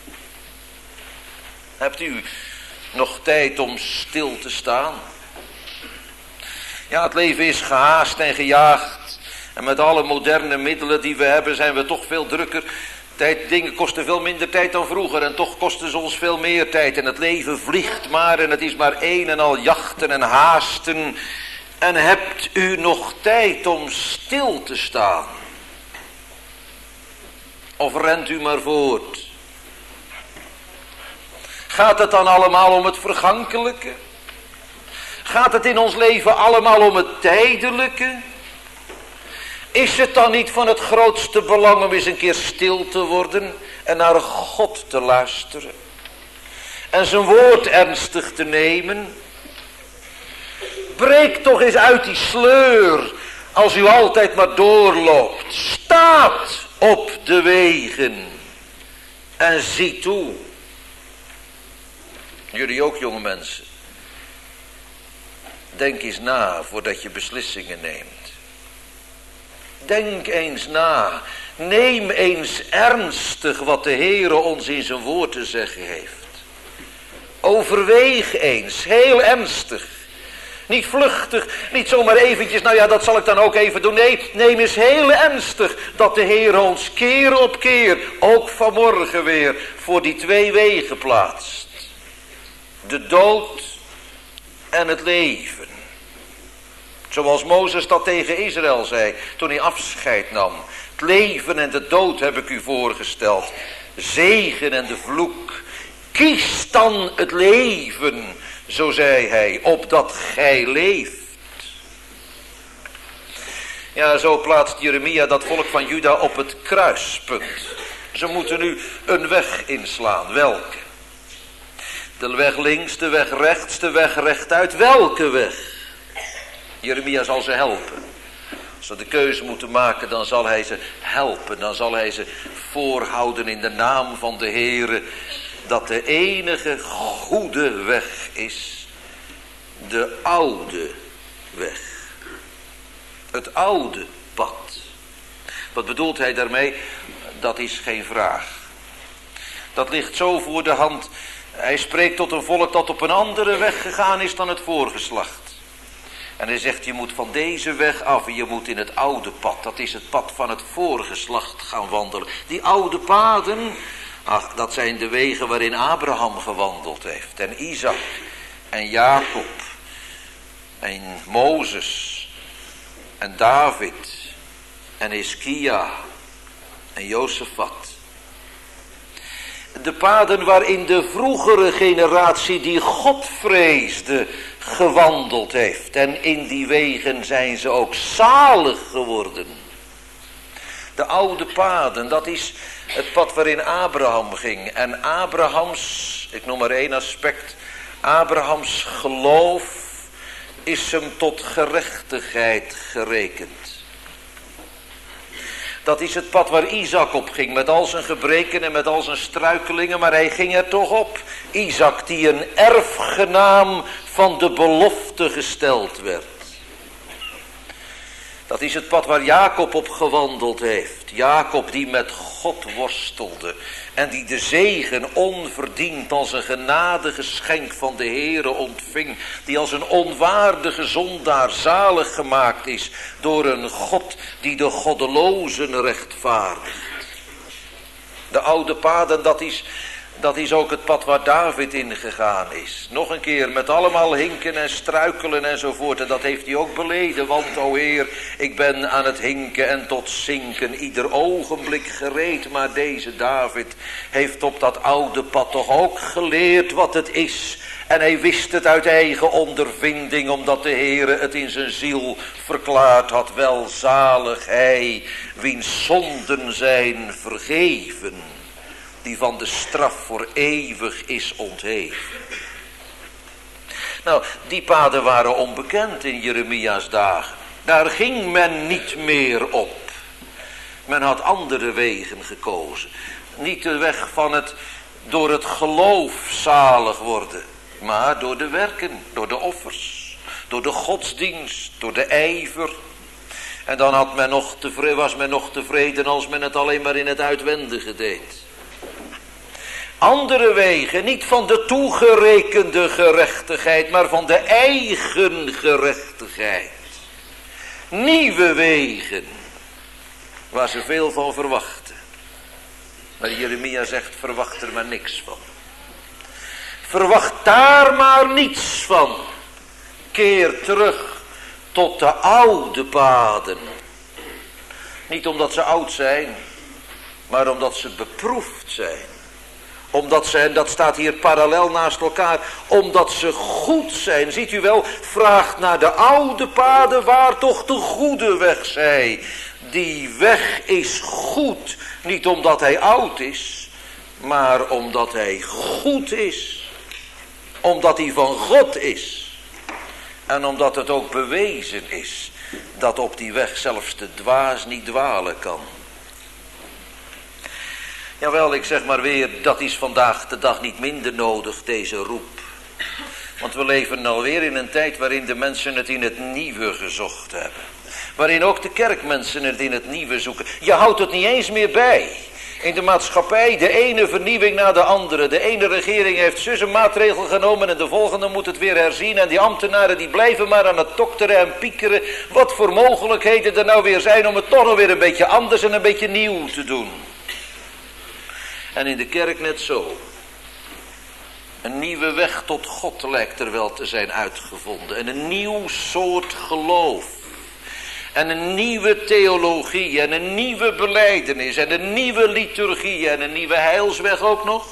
Hebt u nog tijd om stil te staan? Ja, het leven is gehaast en gejaagd. En met alle moderne middelen die we hebben zijn we toch veel drukker. Dingen kosten veel minder tijd dan vroeger en toch kosten ze ons veel meer tijd. En het leven vliegt maar en het is maar een en al jachten en haasten. En hebt u nog tijd om stil te staan? Of rent u maar voort? Gaat het dan allemaal om het vergankelijke? Gaat het in ons leven allemaal om het tijdelijke? Is het dan niet van het grootste belang om eens een keer stil te worden en naar God te luisteren? En zijn woord ernstig te nemen? Breek toch eens uit die sleur als u altijd maar doorloopt. Staat op de wegen en zie toe. Jullie ook, jonge mensen. Denk eens na voordat je beslissingen neemt. Denk eens na. Neem eens ernstig wat de Heere ons in zijn woord te zeggen heeft. Overweeg eens, heel ernstig. Niet vluchtig, niet zomaar eventjes, nou ja, dat zal ik dan ook even doen. Nee, neem eens heel ernstig dat de Heer ons keer op keer, ook vanmorgen weer, voor die twee wegen plaatst. De dood en het leven. Zoals Mozes dat tegen Israël zei, toen hij afscheid nam. Het leven en de dood heb ik u voorgesteld. Zegen en de vloek. Kies dan het leven, zo zei hij, opdat gij leeft. Ja, zo plaatst Jeremia dat volk van Juda op het kruispunt. Ze moeten nu een weg inslaan. Welke? De weg links, de weg rechts, de weg rechtuit. Welke weg? Jeremia zal ze helpen. Als ze de keuze moeten maken, dan zal hij ze helpen. Dan zal hij ze voorhouden in de naam van de Heere. Dat de enige goede weg is. De oude weg. Het oude pad. Wat bedoelt hij daarmee? Dat is geen vraag. Dat ligt zo voor de hand. Hij spreekt tot een volk dat op een andere weg gegaan is dan het voorgeslacht. En hij zegt, je moet van deze weg af en je moet in het oude pad. Dat is het pad van het voorgeslacht gaan wandelen. Die oude paden, ach, dat zijn de wegen waarin Abraham gewandeld heeft. En Isaac en Jacob en Mozes en David en Hiskia en Jozefat. De paden waarin de vroegere generatie die God vreesde gewandeld heeft. En in die wegen zijn ze ook zalig geworden. De oude paden, dat is het pad waarin Abraham ging. En Abrahams, ik noem maar één aspect, Abrahams geloof is hem tot gerechtigheid gerekend. Dat is het pad waar Isaac op ging, met al zijn gebreken en met al zijn struikelingen, maar hij ging er toch op. Isaac die een erfgenaam van de belofte gesteld werd. Dat is het pad waar Jacob op gewandeld heeft. Jacob die met God worstelde en die de zegen onverdiend als een genadegeschenk van de Heere ontving. Die als een onwaardige zondaar zalig gemaakt is door een God die de goddelozen rechtvaardigt. De oude paden, dat is ook het pad waar David in gegaan is. Nog een keer met allemaal hinken en struikelen enzovoort. En dat heeft hij ook beleden. Want, o Heer, ik ben aan het hinken en tot zinken ieder ogenblik gereed. Maar deze David heeft op dat oude pad toch ook geleerd wat het is. En hij wist het uit eigen ondervinding, omdat de Heere het in zijn ziel verklaard had. Welzalig hij, wiens zonden zijn vergeven, die van de straf voor eeuwig is ontheven. Nou, die paden waren onbekend in Jeremia's dagen. Daar ging men niet meer op. Men had andere wegen gekozen. Niet de weg van het door het geloof zalig worden, maar door de werken, door de offers, door de godsdienst, door de ijver. En dan was men nog tevreden als men het alleen maar in het uitwendige deed. Andere wegen, niet van de toegerekende gerechtigheid, maar van de eigen gerechtigheid. Nieuwe wegen, waar ze veel van verwachten. Maar Jeremia zegt, verwacht er maar niks van. Verwacht daar maar niets van. Keer terug tot de oude paden. Niet omdat ze oud zijn, maar omdat ze beproefd zijn. Omdat ze, en dat staat hier parallel naast elkaar, omdat ze goed zijn. Ziet u wel, vraagt naar de oude paden waar toch de goede weg zij. Die weg is goed, niet omdat hij oud is, maar omdat hij goed is. Omdat hij van God is. En omdat het ook bewezen is dat op die weg zelfs de dwaas niet dwalen kan. Jawel, ik zeg maar weer, dat is vandaag de dag niet minder nodig, deze roep. Want we leven alweer in een tijd waarin de mensen het in het nieuwe gezocht hebben. Waarin ook de kerkmensen het in het nieuwe zoeken. Je houdt het niet eens meer bij. In de maatschappij, de ene vernieuwing na de andere. De ene regering heeft zus een maatregel genomen en de volgende moet het weer herzien. En die ambtenaren die blijven maar aan het dokteren en piekeren. Wat voor mogelijkheden er nou weer zijn om het toch nog weer een beetje anders en een beetje nieuw te doen. En in de kerk net zo. Een nieuwe weg tot God lijkt er wel te zijn uitgevonden. En een nieuw soort geloof. En een nieuwe theologie. En een nieuwe belijdenis. En een nieuwe liturgie. En een nieuwe heilsweg ook nog.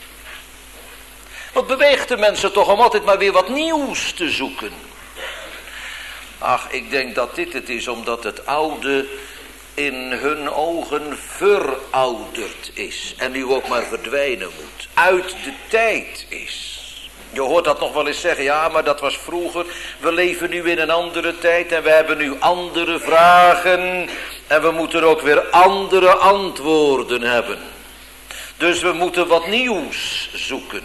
Wat beweegt de mensen toch om altijd maar weer wat nieuws te zoeken? Ach, ik denk dat dit het is omdat het oude in hun ogen verouderd is. En nu ook maar verdwijnen moet. Uit de tijd is. Je hoort dat nog wel eens zeggen. Ja, maar dat was vroeger. We leven nu in een andere tijd. En we hebben nu andere vragen. En we moeten ook weer andere antwoorden hebben. Dus we moeten wat nieuws zoeken.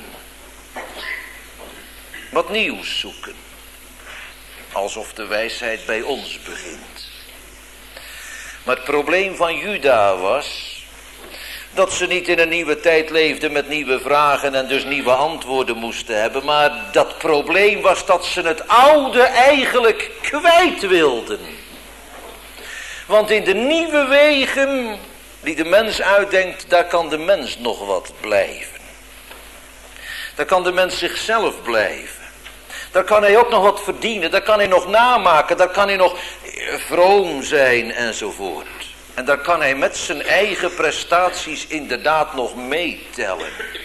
Wat nieuws zoeken. Alsof de wijsheid bij ons begint. Maar het probleem van Juda was dat ze niet in een nieuwe tijd leefden met nieuwe vragen en dus nieuwe antwoorden moesten hebben. Maar dat probleem was dat ze het oude eigenlijk kwijt wilden. Want in de nieuwe wegen die de mens uitdenkt, daar kan de mens nog wat blijven. Daar kan de mens zichzelf blijven. Daar kan hij ook nog wat verdienen, daar kan hij nog namaken, daar kan hij nog vroom zijn enzovoort. En daar kan hij met zijn eigen prestaties inderdaad nog meetellen.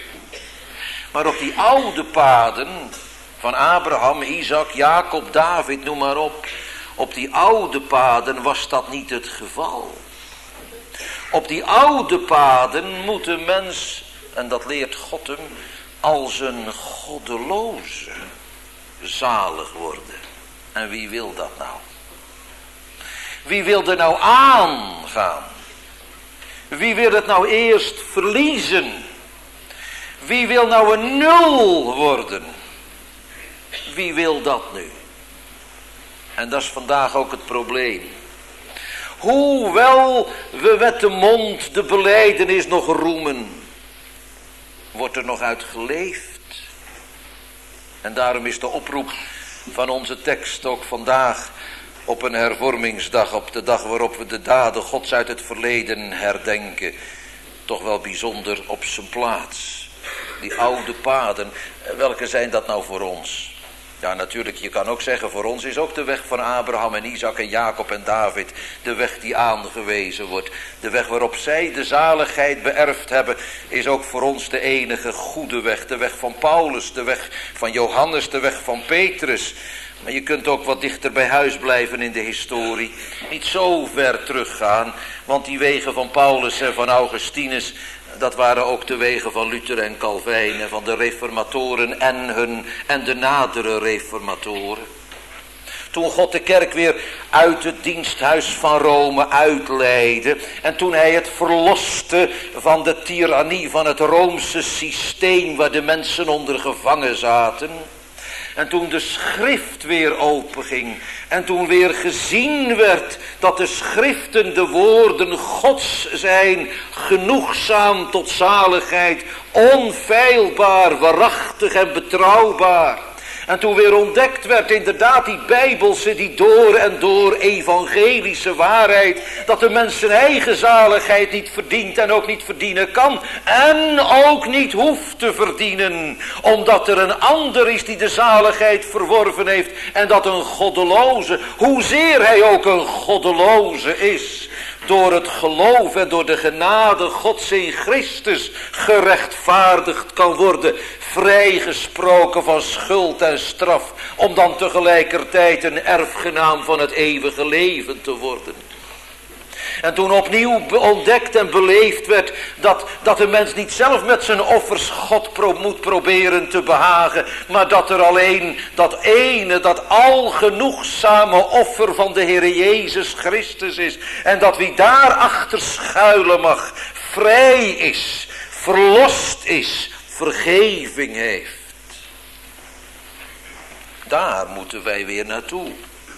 Maar op die oude paden van Abraham, Isaac, Jacob, David, noem maar op. Op die oude paden was dat niet het geval. Op die oude paden moet een mens, en dat leert God hem, als een goddeloze zalig worden. En wie wil dat nou? Wie wil er nou aangaan? Wie wil het nou eerst verliezen? Wie wil nou een nul worden? Wie wil dat nu? En dat is vandaag ook het probleem. Hoewel we met de mond de belijdenis nog roemen, wordt er nog uit geleefd. En daarom is de oproep van onze tekst ook vandaag op een hervormingsdag, op de dag waarop we de daden Gods uit het verleden herdenken, toch wel bijzonder op zijn plaats. Die oude paden, welke zijn dat nou voor ons? Ja, natuurlijk, je kan ook zeggen, voor ons is ook de weg van Abraham en Isaac en Jacob en David de weg die aangewezen wordt. De weg waarop zij de zaligheid beërfd hebben, is ook voor ons de enige goede weg. De weg van Paulus, de weg van Johannes, de weg van Petrus. Maar je kunt ook wat dichter bij huis blijven in de historie. Niet zo ver teruggaan, want die wegen van Paulus en van Augustinus, dat waren ook de wegen van Luther en Calvijn en van de reformatoren en de nadere reformatoren. Toen God de kerk weer uit het diensthuis van Rome uitleidde en toen hij het verloste van de tirannie van het Roomse systeem waar de mensen onder gevangen zaten. En toen de schrift weer openging en toen weer gezien werd dat de schriften de woorden Gods zijn, genoegzaam tot zaligheid, onfeilbaar, waarachtig en betrouwbaar. En toen weer ontdekt werd inderdaad die bijbelse, die door en door evangelische waarheid, dat de mens zijn eigen zaligheid niet verdient en ook niet verdienen kan en ook niet hoeft te verdienen, omdat er een ander is die de zaligheid verworven heeft en dat een goddeloze, hoezeer hij ook een goddeloze is, door het geloof en door de genade Gods in Christus gerechtvaardigd kan worden, vrijgesproken van schuld en straf, om dan tegelijkertijd een erfgenaam van het eeuwige leven te worden. En toen opnieuw ontdekt en beleefd werd dat de mens niet zelf met zijn offers God moet proberen te behagen, maar dat er alleen dat ene, dat algenoegzame offer van de Heer Jezus Christus is. En dat wie daarachter schuilen mag, vrij is, verlost is, vergeving heeft. Daar moeten wij weer naartoe.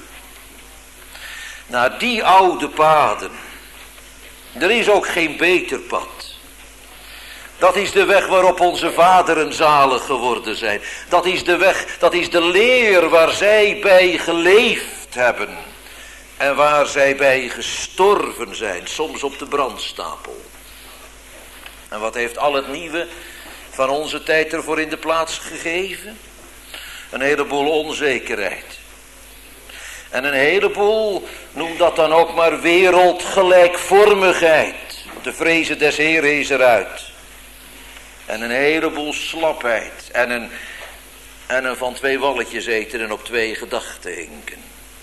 Naar die oude paden. Er is ook geen beter pad. Dat is de weg waarop onze vaderen zalig geworden zijn. Dat is de weg, dat is de leer waar zij bij geleefd hebben. En waar zij bij gestorven zijn, soms op de brandstapel. En wat heeft al het nieuwe van onze tijd ervoor in de plaats gegeven? Een heleboel onzekerheid. En een heleboel, noem dat dan ook maar wereldgelijkvormigheid. De vrezen des Heeren is eruit. En een heleboel slapheid. En een van twee walletjes eten en op twee gedachten hinken.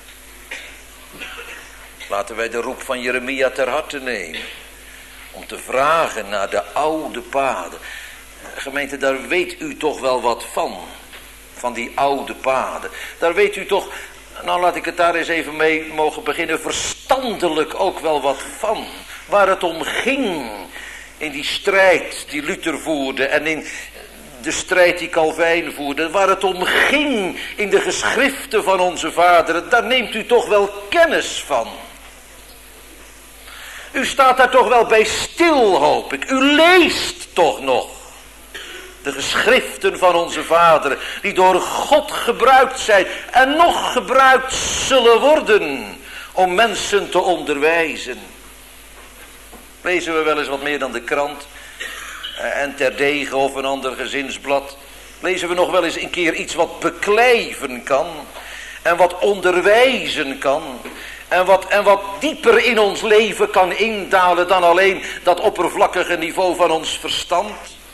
Laten wij de roep van Jeremia ter harte nemen. Om te vragen naar de oude paden. Gemeente, daar weet u toch wel wat van. Van die oude paden. Daar weet u toch, nou laat ik het daar eens even mee mogen beginnen, verstandelijk ook wel wat van. Waar het om ging in die strijd die Luther voerde en in de strijd die Calvijn voerde. Waar het om ging in de geschriften van onze vaderen, daar neemt u toch wel kennis van. U staat daar toch wel bij stil, hoop ik. U leest toch nog de geschriften van onze vaderen, die door God gebruikt zijn en nog gebruikt zullen worden om mensen te onderwijzen. Lezen we wel eens wat meer dan de krant en terdege of een ander gezinsblad. Lezen we nog wel eens een keer iets wat beklijven kan en wat onderwijzen kan. En wat dieper in ons leven kan indalen dan alleen dat oppervlakkige niveau van ons verstand.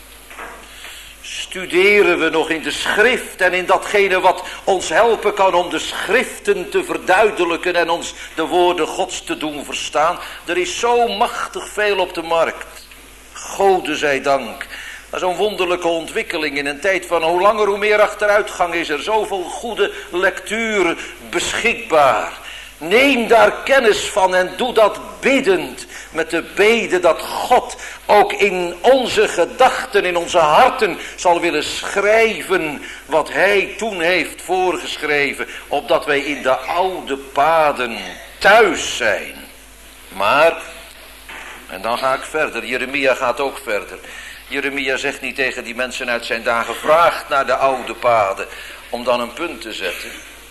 Studeren we nog in de schrift en in datgene wat ons helpen kan om de schriften te verduidelijken en ons de woorden Gods te doen verstaan. Er is zo machtig veel op de markt. Gode zij dank. Dat is een wonderlijke ontwikkeling in een tijd van hoe langer hoe meer achteruitgang is er zoveel goede lectuur beschikbaar. Neem daar kennis van en doe dat biddend met de bede dat God ook in onze gedachten, in onze harten zal willen schrijven wat hij toen heeft voorgeschreven, opdat wij in de oude paden thuis zijn. Maar, en dan ga ik verder, Jeremia gaat ook verder. Jeremia zegt niet tegen die mensen uit zijn dagen, vraagt naar de oude paden, om dan een punt te zetten.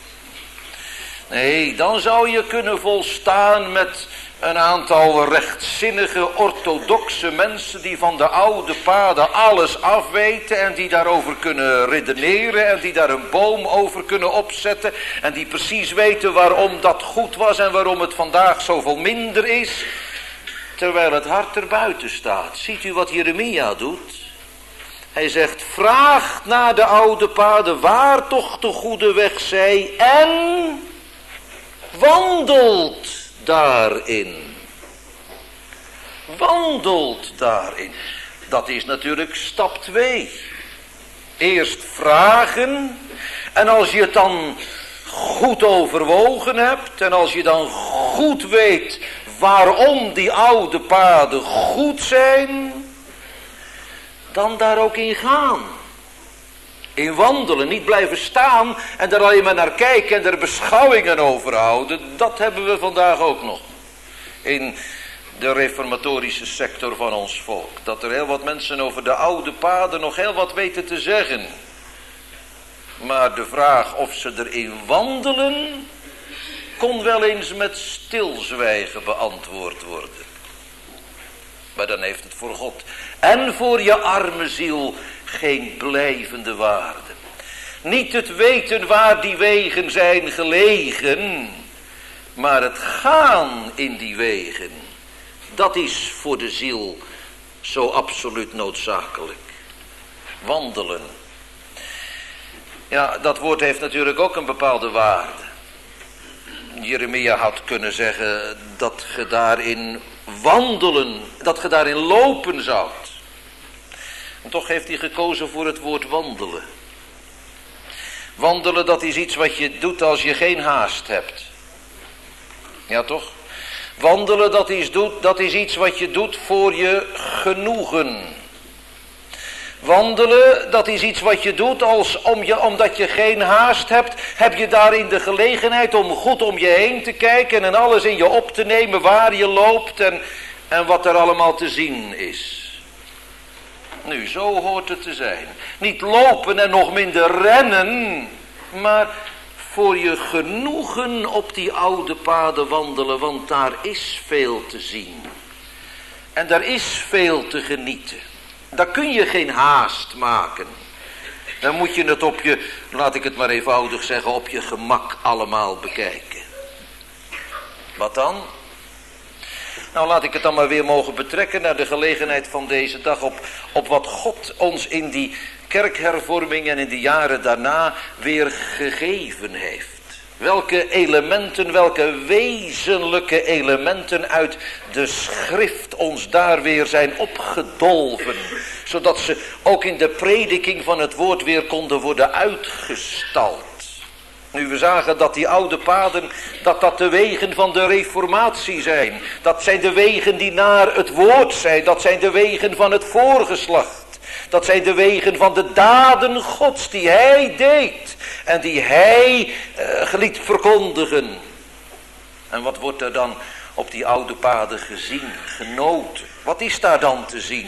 Nee, dan zou je kunnen volstaan met een aantal rechtzinnige orthodoxe mensen die van de oude paden alles afweten en die daarover kunnen redeneren en die daar een boom over kunnen opzetten en die precies weten waarom dat goed was en waarom het vandaag zoveel minder is, terwijl het hart er buiten staat. Ziet u wat Jeremia doet? Hij zegt, vraagt naar de oude paden waar toch de goede weg zij en wandelt daarin. Wandelt daarin. Dat is natuurlijk stap 2. Eerst vragen. En als je het dan goed overwogen hebt. En als je dan goed weet waarom die oude paden goed zijn. Dan daar ook in gaan. In wandelen, niet blijven staan en daar alleen maar naar kijken en er beschouwingen over houden. Dat hebben we vandaag ook nog. In de reformatorische sector van ons volk. Dat er heel wat mensen over de oude paden nog heel wat weten te zeggen. Maar de vraag of ze erin wandelen, kon wel eens met stilzwijgen beantwoord worden. Maar dan heeft het voor God en voor je arme ziel geen blijvende waarde. Niet het weten waar die wegen zijn gelegen, maar het gaan in die wegen. Dat is voor de ziel zo absoluut noodzakelijk. Wandelen. Ja, dat woord heeft natuurlijk ook een bepaalde waarde. Jeremia had kunnen zeggen dat je daarin wandelen, dat je daarin lopen zou. En toch heeft hij gekozen voor het woord wandelen. Wandelen, dat is iets wat je doet als je geen haast hebt. Ja toch? Wandelen, dat is iets wat je doet voor je genoegen. Wandelen, dat is iets wat je doet omdat je geen haast hebt. Heb je daarin de gelegenheid om goed om je heen te kijken en alles in je op te nemen waar je loopt en wat er allemaal te zien is. Nu, zo hoort het te zijn. Niet lopen en nog minder rennen, maar voor je genoegen op die oude paden wandelen, want daar is veel te zien. En daar is veel te genieten. Daar kun je geen haast maken. Dan moet je het op je, laat ik het maar eenvoudig zeggen, op je gemak allemaal bekijken. Wat dan? Nou, laat ik het dan maar weer mogen betrekken naar de gelegenheid van deze dag op wat God ons in die kerkhervorming en in de jaren daarna weer gegeven heeft. Welke elementen, welke wezenlijke elementen uit de schrift ons daar weer zijn opgedolven. Zodat ze ook in de prediking van het woord weer konden worden uitgestald. Nu we zagen dat die oude paden, dat de wegen van de reformatie zijn. Dat zijn de wegen die naar het woord zijn. Dat zijn de wegen van het voorgeslacht. Dat zijn de wegen van de daden Gods die hij deed. En die hij liet verkondigen. En wat wordt er dan op die oude paden gezien, genoten. Wat is daar dan te zien?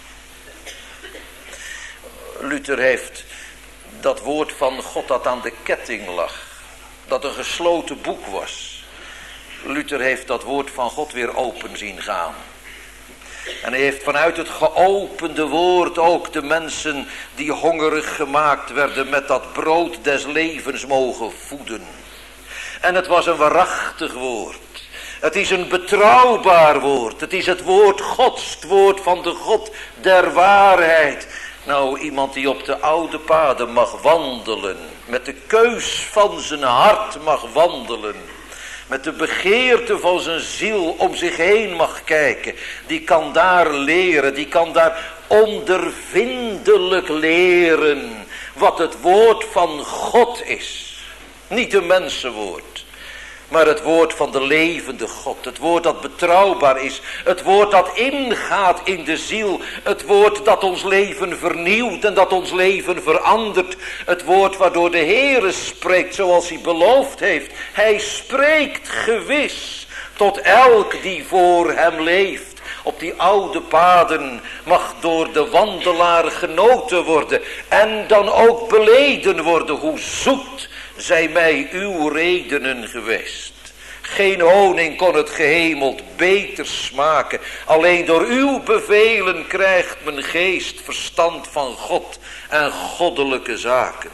Luther heeft dat woord van God dat aan de ketting lag, dat een gesloten boek was. Luther heeft dat woord van God weer open zien gaan. En hij heeft vanuit het geopende woord ook de mensen die hongerig gemaakt werden met dat brood des levens mogen voeden. En het was een waarachtig woord. Het is een betrouwbaar woord. Het is het woord Gods, het woord van de God der waarheid. Nou, iemand die op de oude paden mag wandelen, met de keus van zijn hart mag wandelen, met de begeerte van zijn ziel om zich heen mag kijken, die kan daar leren, die kan daar ondervindelijk leren wat het woord van God is. Niet een mensenwoord, maar het woord van de levende God. Het woord dat betrouwbaar is. Het woord dat ingaat in de ziel. Het woord dat ons leven vernieuwt en dat ons leven verandert. Het woord waardoor de Heere spreekt zoals hij beloofd heeft. Hij spreekt gewis tot elk die voor hem leeft. Op die oude paden mag door de wandelaar genoten worden. En dan ook beleden worden hoe zoet zijn mij uw redenen geweest. Geen honing kon het gehemeld beter smaken. Alleen door uw bevelen krijgt mijn geest verstand van God en goddelijke zaken.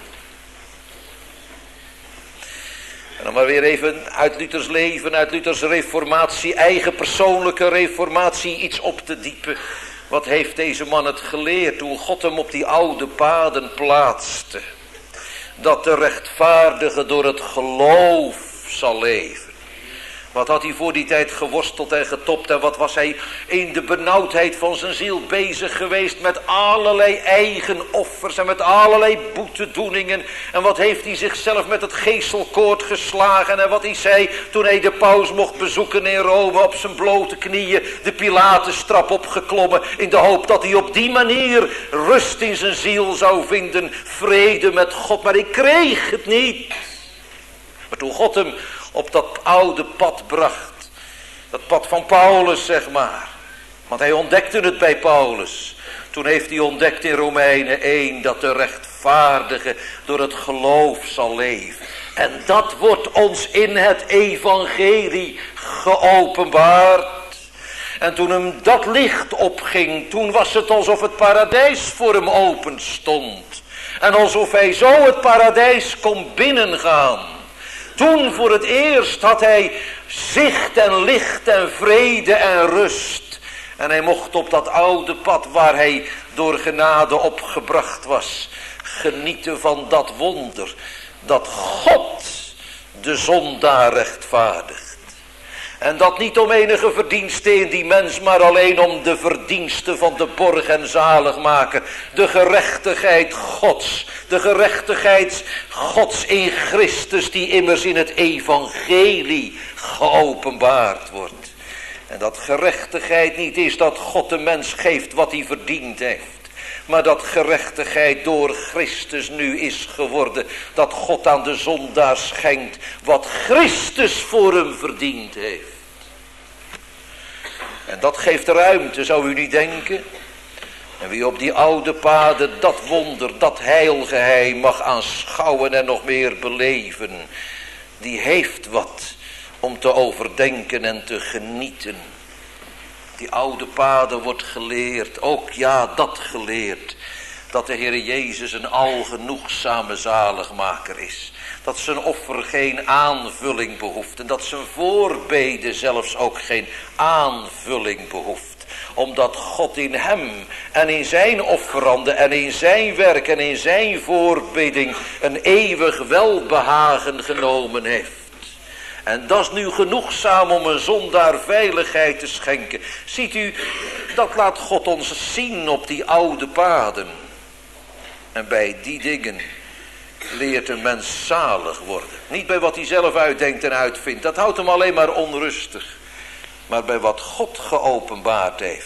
En dan maar weer even uit Luthers leven, uit Luthers reformatie, eigen persoonlijke reformatie, iets op te diepen. Wat heeft deze man het geleerd toen God hem op die oude paden plaatste? Dat de rechtvaardige door het geloof zal leven. Wat had hij voor die tijd geworsteld en getopt en wat was hij in de benauwdheid van zijn ziel bezig geweest met allerlei eigen offers en met allerlei boetedoeningen. En wat heeft hij zichzelf met het geeselkoord geslagen en wat is hij toen hij de paus mocht bezoeken in Rome op zijn blote knieën de Pilatenstrap opgeklommen in de hoop dat hij op die manier rust in zijn ziel zou vinden, vrede met God. Maar hij kreeg het niet. Maar toen God hem op dat oude pad bracht. Dat pad van Paulus, zeg maar. Want hij ontdekte het bij Paulus. Toen heeft hij ontdekt in Romeinen 1 dat de rechtvaardige door het geloof zal leven. En dat wordt ons in het evangelie geopenbaard. En toen hem dat licht opging, toen was het alsof het paradijs voor hem open stond. En alsof hij zo het paradijs kon binnengaan. Toen voor het eerst had hij zicht en licht en vrede en rust. En hij mocht op dat oude pad waar hij door genade opgebracht was, genieten van dat wonder. Dat God de zondaar rechtvaardigt. En dat niet om enige verdienste in die mens, maar alleen om de verdienste van de borg en zaligmaker. De gerechtigheid Gods. De gerechtigheid Gods in Christus die immers in het evangelie geopenbaard wordt. En dat gerechtigheid niet is dat God de mens geeft wat hij verdiend heeft. Maar dat gerechtigheid door Christus nu is geworden. Dat God aan de zondaar schenkt wat Christus voor hem verdiend heeft. En dat geeft ruimte, zou u niet denken? En wie op die oude paden dat wonder, dat heilgeheim mag aanschouwen en nog meer beleven. Die heeft wat om te overdenken en te genieten. Die oude paden wordt geleerd, ook ja dat geleerd. Dat de Heer Jezus een algenoegzame zaligmaker is. Dat zijn offer geen aanvulling behoeft. En dat zijn voorbede zelfs ook geen aanvulling behoeft. Omdat God in hem en in zijn offeranden en in zijn werk en in zijn voorbeding een eeuwig welbehagen genomen heeft. En dat is nu genoegzaam om een zondaar veiligheid te schenken. Ziet u, dat laat God ons zien op die oude paden. En bij die dingen leert een mens zalig worden. Niet bij wat hij zelf uitdenkt en uitvindt. Dat houdt hem alleen maar onrustig. Maar bij wat God geopenbaard heeft.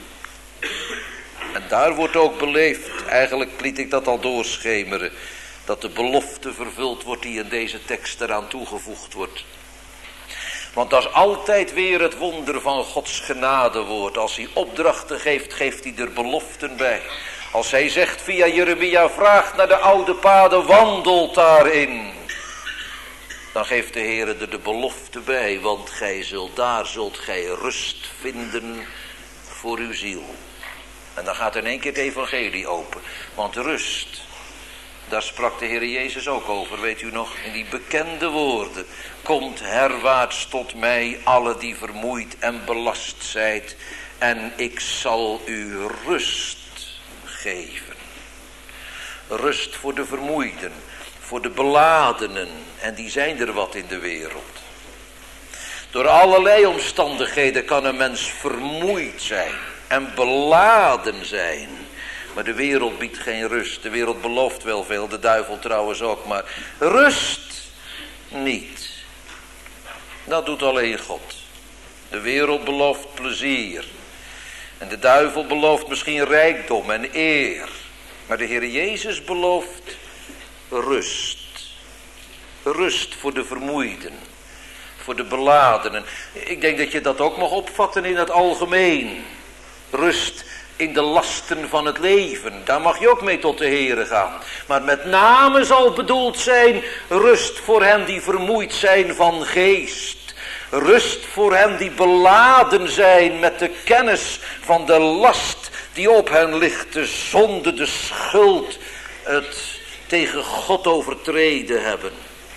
En daar wordt ook beleefd. Eigenlijk liet ik dat al doorschemeren. Dat de belofte vervuld wordt die in deze tekst eraan toegevoegd wordt. Want dat is altijd weer het wonder van Gods genadewoord. Als hij opdrachten geeft, geeft hij er beloften bij. Als hij zegt via Jeremia, vraagt naar de oude paden, wandelt daarin. Dan geeft de Heer er de belofte bij, want daar zult gij rust vinden voor uw ziel. En dan gaat in één keer het evangelie open. Want rust, daar sprak de Heer Jezus ook over, weet u nog, in die bekende woorden. Komt herwaarts tot mij, alle die vermoeid en belast zijt, en ik zal u rust geven. Rust voor de vermoeiden, voor de beladenen, en die zijn er wat in de wereld. Door allerlei omstandigheden kan een mens vermoeid zijn en beladen zijn. Maar de wereld biedt geen rust. De wereld belooft wel veel, de duivel trouwens ook, maar rust niet. Dat doet alleen God. De wereld belooft plezier. En de duivel belooft misschien rijkdom en eer. Maar de Heer Jezus belooft rust. Rust voor de vermoeiden. Voor de beladenen. Ik denk dat je dat ook mag opvatten in het algemeen. Rust in de lasten van het leven. Daar mag je ook mee tot de Heere gaan. Maar met name zal bedoeld zijn rust voor hen die vermoeid zijn van geest. Rust voor hen die beladen zijn met de kennis van de last die op hen ligt. De zonde, de schuld, het tegen God overtreden hebben.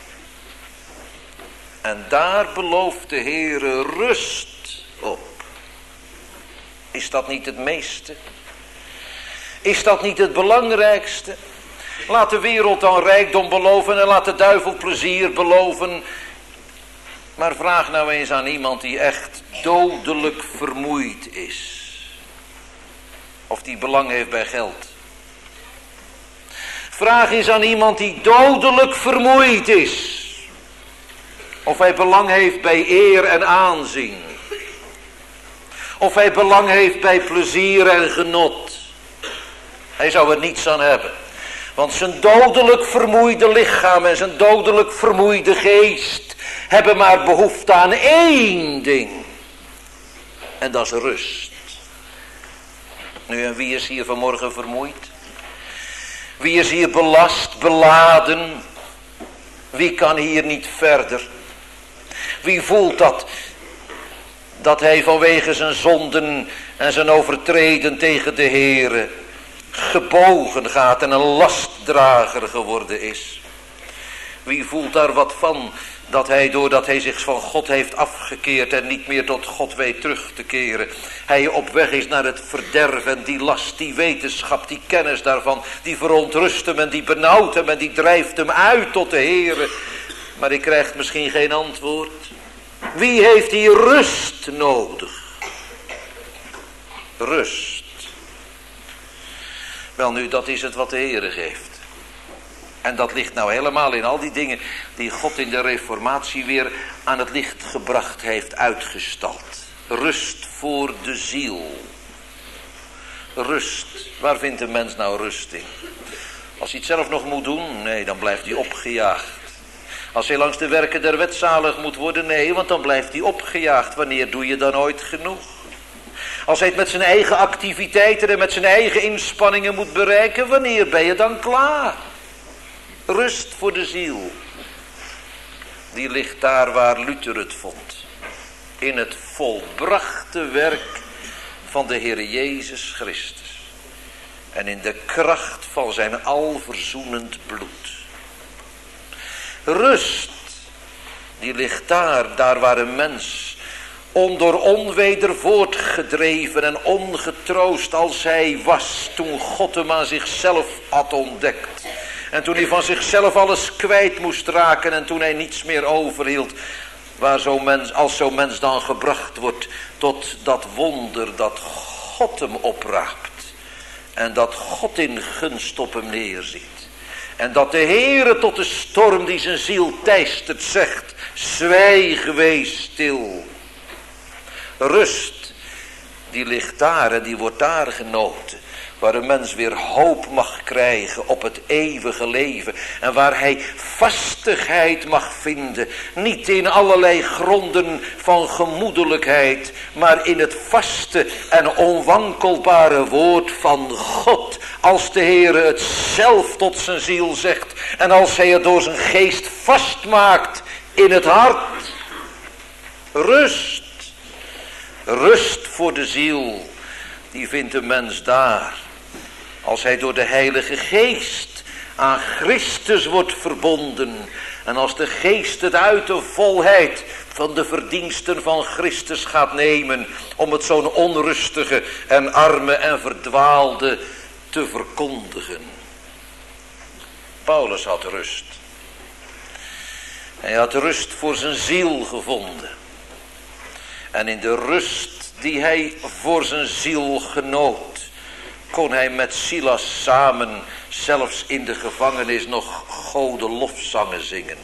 En daar belooft de Heere rust op. Is dat niet het meeste? Is dat niet het belangrijkste? Laat de wereld dan rijkdom beloven en laat de duivel plezier beloven. Maar vraag nou eens aan iemand die echt dodelijk vermoeid is. Of die belang heeft bij geld. Vraag eens aan iemand die dodelijk vermoeid is. Of hij belang heeft bij eer en aanzien. Of hij belang heeft bij plezier en genot. Hij zou er niets aan hebben. Want zijn dodelijk vermoeide lichaam en zijn dodelijk vermoeide geest hebben maar behoefte aan één ding. En dat is rust. Nu, en wie is hier vanmorgen vermoeid? Wie is hier belast, beladen? Wie kan hier niet verder? Wie voelt dat hij vanwege zijn zonden en zijn overtreden tegen de Heere gebogen gaat en een lastdrager geworden is? Wie voelt daar wat van, dat hij doordat hij zich van God heeft afgekeerd en niet meer tot God weet terug te keren, hij op weg is naar het verderf en die last, die wetenschap, die kennis daarvan, die verontrust hem en die benauwt hem en die drijft hem uit tot de Heere. Maar hij krijgt misschien geen antwoord. Wie heeft hier rust nodig? Rust. Wel nu, dat is het wat de Heere geeft. En dat ligt nou helemaal in al die dingen die God in de reformatie weer aan het licht gebracht heeft uitgestald. Rust voor de ziel. Rust. Waar vindt een mens nou rust in? Als hij het zelf nog moet doen? Nee, dan blijft hij opgejaagd. Als hij langs de werken der wet zalig moet worden? Nee, want dan blijft hij opgejaagd. Wanneer doe je dan ooit genoeg? Als hij het met zijn eigen activiteiten en met zijn eigen inspanningen moet bereiken? Wanneer ben je dan klaar? Rust voor de ziel. Die ligt daar waar Luther het vond. In het volbrachte werk van de Heer Jezus Christus. En in de kracht van zijn alverzoenend bloed. Rust, die ligt daar waar een mens door onweder voortgedreven en ongetroost als hij was toen God hem aan zichzelf had ontdekt. En toen hij van zichzelf alles kwijt moest raken en toen hij niets meer overhield. Als zo'n mens dan gebracht wordt tot dat wonder dat God hem opraapt. En dat God in gunst op hem neerziet. En dat de Heere tot de storm die zijn ziel teistert zegt: zwijg, wees stil. Rust, die ligt daar en die wordt daar genoten. Waar een mens weer hoop mag krijgen op het eeuwige leven. En waar hij vastigheid mag vinden. Niet in allerlei gronden van gemoedelijkheid. Maar in het vaste en onwankelbare woord van God. Als de Heere het zelf tot zijn ziel zegt. En als hij het door zijn geest vastmaakt in het hart. Rust. Rust voor de ziel. Die vindt de mens daar. Als hij door de Heilige Geest aan Christus wordt verbonden. En als de Geest het uit de volheid van de verdiensten van Christus gaat nemen. Om het zo'n onrustige en arme en verdwaalde te verkondigen. Paulus had rust. Hij had rust voor zijn ziel gevonden. En in de rust die hij voor zijn ziel genoot, kon hij met Silas samen, zelfs in de gevangenis, nog Gode lofzangen zingen.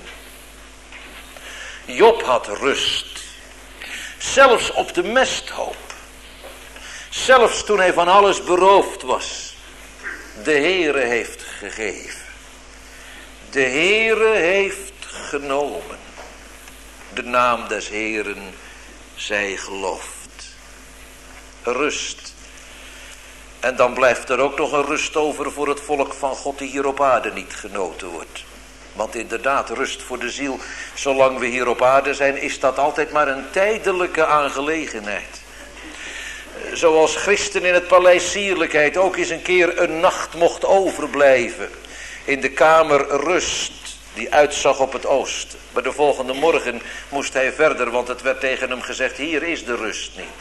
Job had rust, zelfs op de mesthoop, zelfs toen hij van alles beroofd was. De Heere heeft gegeven, de Heere heeft genomen, de naam des Heeren zij geloofd. Rust. En dan blijft er ook nog een rust over voor het volk van God die hier op aarde niet genoten wordt. Want inderdaad, rust voor de ziel, zolang we hier op aarde zijn, is dat altijd maar een tijdelijke aangelegenheid. Zoals Christen in het paleis Sierlijkheid ook eens een keer een nacht mocht overblijven. In de kamer rust, die uitzag op het oosten. Maar de volgende morgen moest hij verder, want het werd tegen hem gezegd, hier is de rust niet.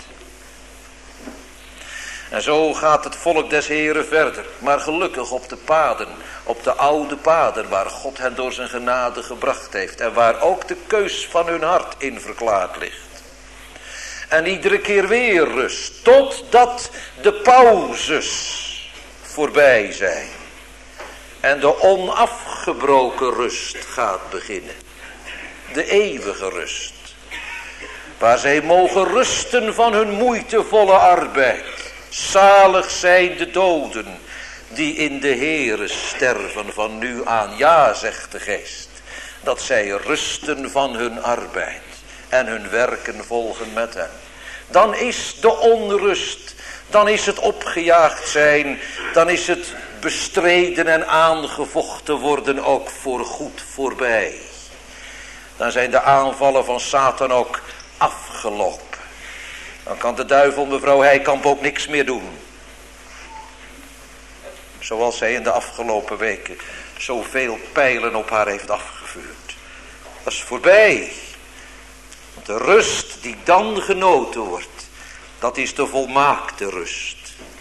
En zo gaat het volk des Heren verder. Maar gelukkig op de paden, op de oude paden waar God hen door zijn genade gebracht heeft. En waar ook de keus van hun hart in verklaard ligt. En iedere keer weer rust, totdat de pauzes voorbij zijn. En de onafgebroken rust gaat beginnen. De eeuwige rust. Waar zij mogen rusten van hun moeitevolle arbeid. Zalig zijn de doden die in de Heere sterven van nu aan. Ja, zegt de Geest, dat zij rusten van hun arbeid en hun werken volgen met hen. Dan is de onrust, dan is het opgejaagd zijn, dan is het bestreden en aangevochten worden ook voorgoed voorbij. Dan zijn de aanvallen van Satan ook afgelopen. Dan kan de duivel, mevrouw Heikamp, ook niks meer doen. Zoals hij in de afgelopen weken zoveel pijlen op haar heeft afgevuurd. Dat is voorbij. De rust die dan genoten wordt, dat is de volmaakte rust.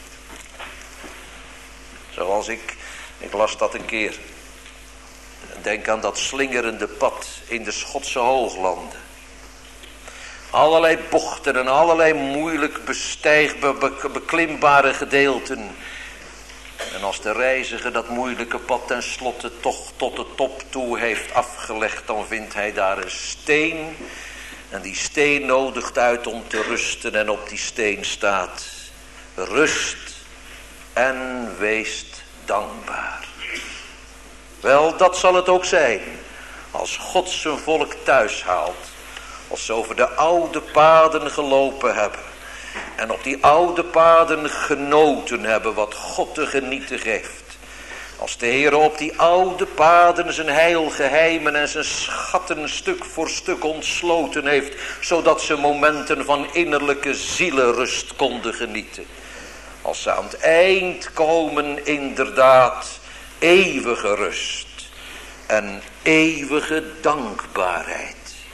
Zoals ik las dat een keer. Denk aan dat slingerende pad in de Schotse hooglanden. Allerlei bochten en allerlei moeilijk beklimbare gedeelten. En als de reiziger dat moeilijke pad tenslotte toch tot de top toe heeft afgelegd, dan vindt hij daar een steen. En die steen nodigt uit om te rusten en op die steen staat: rust en weest dankbaar. Wel, dat zal het ook zijn als God zijn volk thuis haalt. Als ze over de oude paden gelopen hebben. En op die oude paden genoten hebben wat God te genieten geeft. Als de Heer op die oude paden zijn heilgeheimen en zijn schatten stuk voor stuk ontsloten heeft. Zodat ze momenten van innerlijke zielenrust konden genieten. Als ze aan het eind komen, inderdaad, eeuwige rust. En eeuwige dankbaarheid.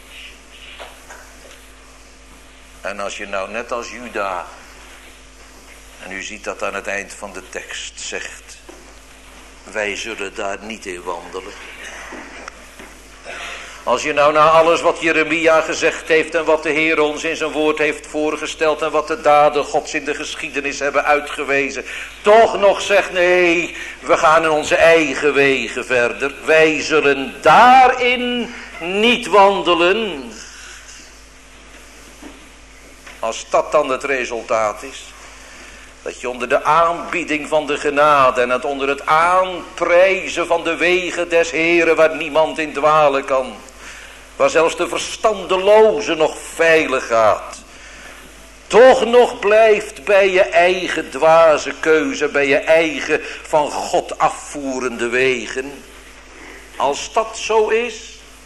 En als je nou net als Juda, en u ziet dat aan het eind van de tekst, zegt: wij zullen daar niet in wandelen. Als je nou na alles wat Jeremia gezegd heeft en wat de Heer ons in zijn woord heeft voorgesteld en wat de daden Gods in de geschiedenis hebben uitgewezen, toch nog zegt: nee, we gaan in onze eigen wegen verder. Wij zullen daarin niet wandelen. Als dat dan het resultaat is, Dat je onder de aanbieding van de genade en het onder het aanprijzen van de wegen des Heren, waar niemand in dwalen kan, waar zelfs de verstandeloze nog veilig gaat, toch nog blijft bij je eigen dwaze keuze, bij je eigen van God afvoerende wegen. Als dat zo is,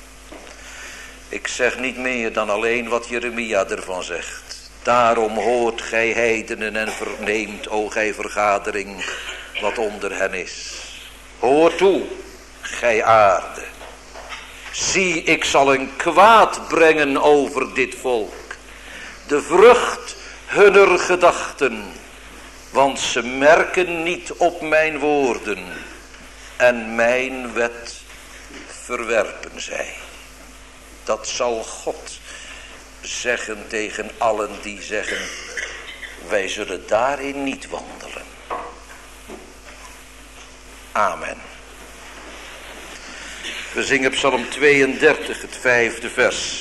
ik zeg niet meer dan alleen wat Jeremia ervan zegt. Daarom hoort gij heidenen en verneemt, o gij vergadering, wat onder hen is. Hoor toe, gij aarde. Zie, ik zal een kwaad brengen over dit volk, de vrucht hunner gedachten, want ze merken niet op mijn woorden en mijn wet verwerpen zij. Dat zal God zeggen tegen allen die zeggen, wij zullen daarin niet wandelen. Amen. We zingen Psalm 32, het 5e vers.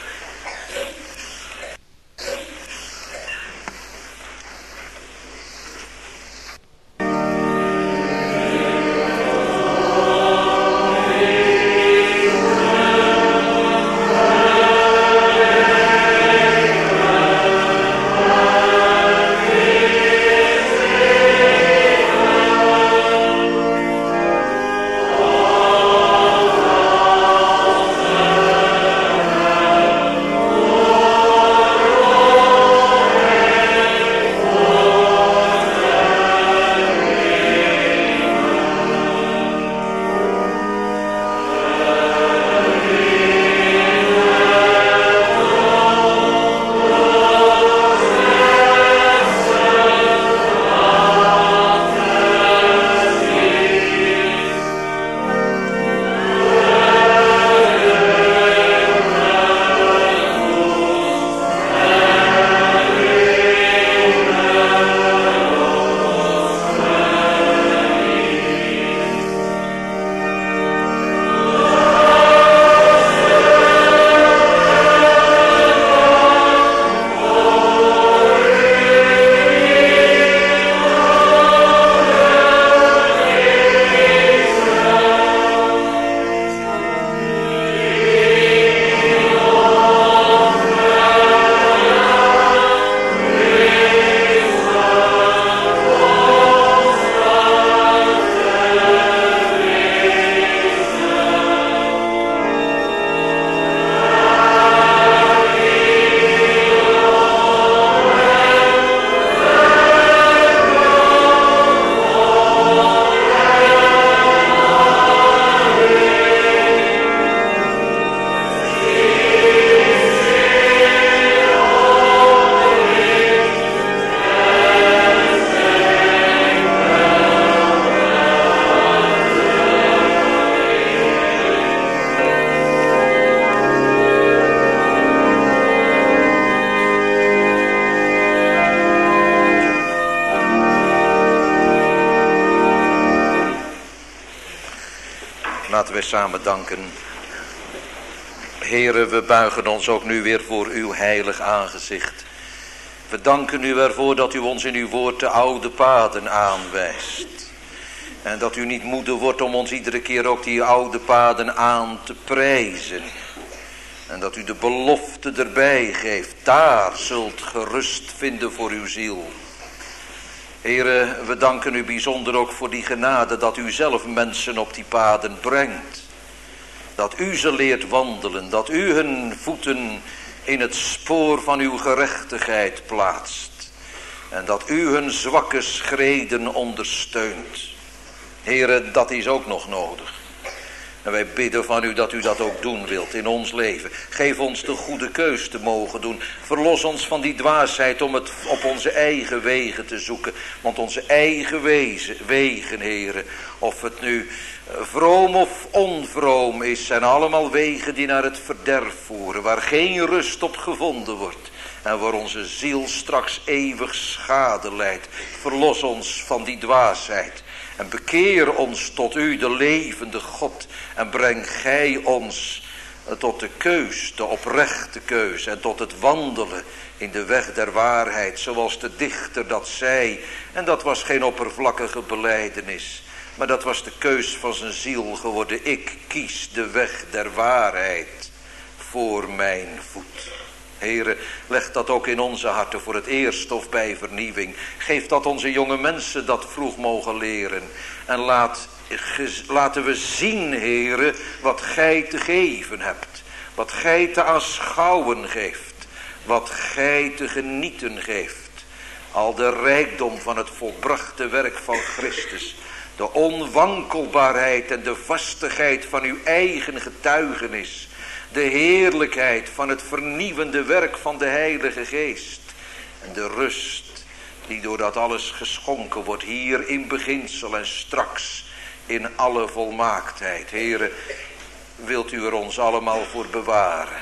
Laten wij samen danken. Heere, we buigen ons ook nu weer voor uw heilig aangezicht. We danken u ervoor dat u ons in uw woord de oude paden aanwijst. En dat u niet moede wordt om ons iedere keer ook die oude paden aan te prijzen. En dat u de belofte erbij geeft. Daar zult gerust vinden voor uw ziel. Heere, we danken u bijzonder ook voor die genade dat u zelf mensen op die paden brengt. Dat u ze leert wandelen, dat u hun voeten in het spoor van uw gerechtigheid plaatst. En dat u hun zwakke schreden ondersteunt. Heere, dat is ook nog nodig. En wij bidden van u dat u dat ook doen wilt in ons leven. Geef ons de goede keus te mogen doen. Verlos ons van die dwaasheid om het op onze eigen wegen te zoeken. Want onze eigen wegen, Heere, of het nu vroom of onvroom is, zijn allemaal wegen die naar het verderf voeren. Waar geen rust op gevonden wordt. En waar onze ziel straks eeuwig schade lijdt. Verlos ons van die dwaasheid. En bekeer ons tot u, de levende God. En breng gij ons tot de keus, de oprechte keus en tot het wandelen in de weg der waarheid, zoals de dichter dat zei. En dat was geen oppervlakkige belijdenis, maar dat was de keus van zijn ziel geworden. Ik kies de weg der waarheid voor mijn voet. Heren, leg dat ook in onze harten voor het eerst of bij vernieuwing. Geef dat onze jonge mensen dat vroeg mogen leren. En laten we zien, Heren, wat gij te geven hebt. Wat gij te aanschouwen geeft. Wat gij te genieten geeft. Al de rijkdom van het volbrachte werk van Christus. De onwankelbaarheid en de vastigheid van uw eigen getuigenis. De heerlijkheid van het vernieuwende werk van de Heilige Geest. En de rust die door dat alles geschonken wordt hier in beginsel en straks in alle volmaaktheid. Heere, wilt u er ons allemaal voor bewaren.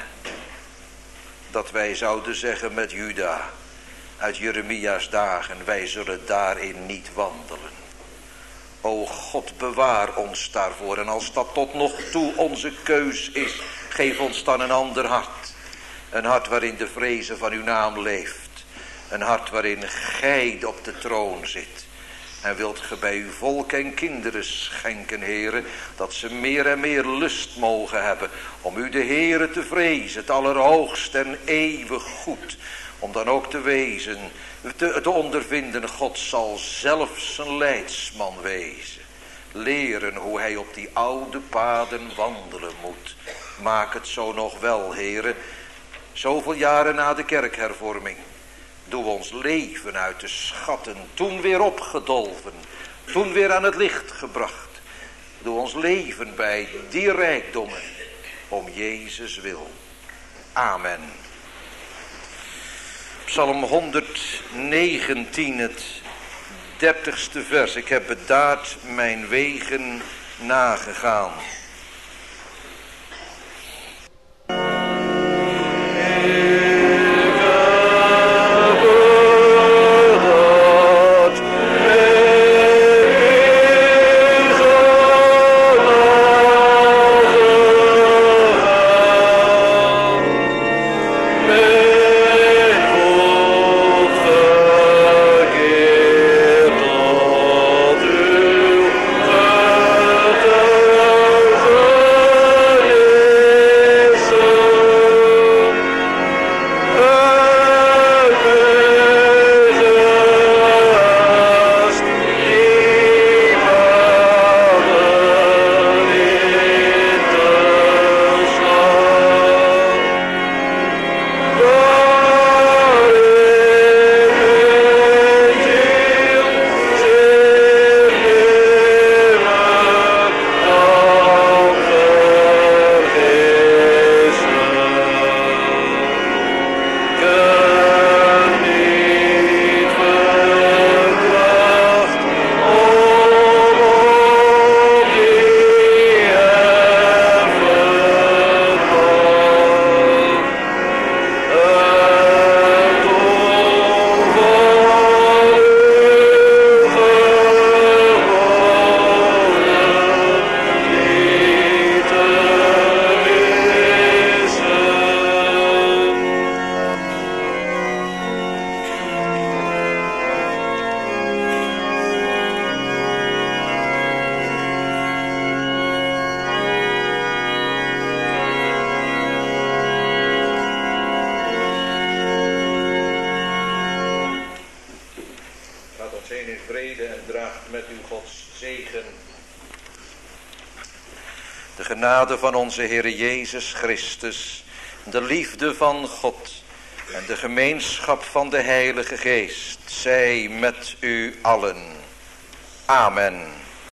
Dat wij zouden zeggen met Juda uit Jeremia's dagen, wij zullen daarin niet wandelen. O God, bewaar ons daarvoor. En als dat tot nog toe onze keus is, geef ons dan een ander hart. Een hart waarin de vrezen van uw naam leeft. Een hart waarin gij op de troon zit. En wilt ge bij uw volk en kinderen schenken, Heere, dat ze meer en meer lust mogen hebben om u de Heere te vrezen, het allerhoogst en eeuwig goed. Om dan ook te wezen, te ondervinden, God zal zelf zijn leidsman wezen. Leren hoe hij op die oude paden wandelen moet. Maak het zo nog wel, Heere, zoveel jaren na de kerkhervorming. Doe ons leven uit de schatten, toen weer opgedolven, toen weer aan het licht gebracht. Doe ons leven bij die rijkdommen, om Jezus wil. Amen. Psalm 119, het 30ste vers. Ik heb bedaard mijn wegen nagegaan. De genade van onze Heer Jezus Christus, de liefde van God en de gemeenschap van de Heilige Geest zij met u allen. Amen.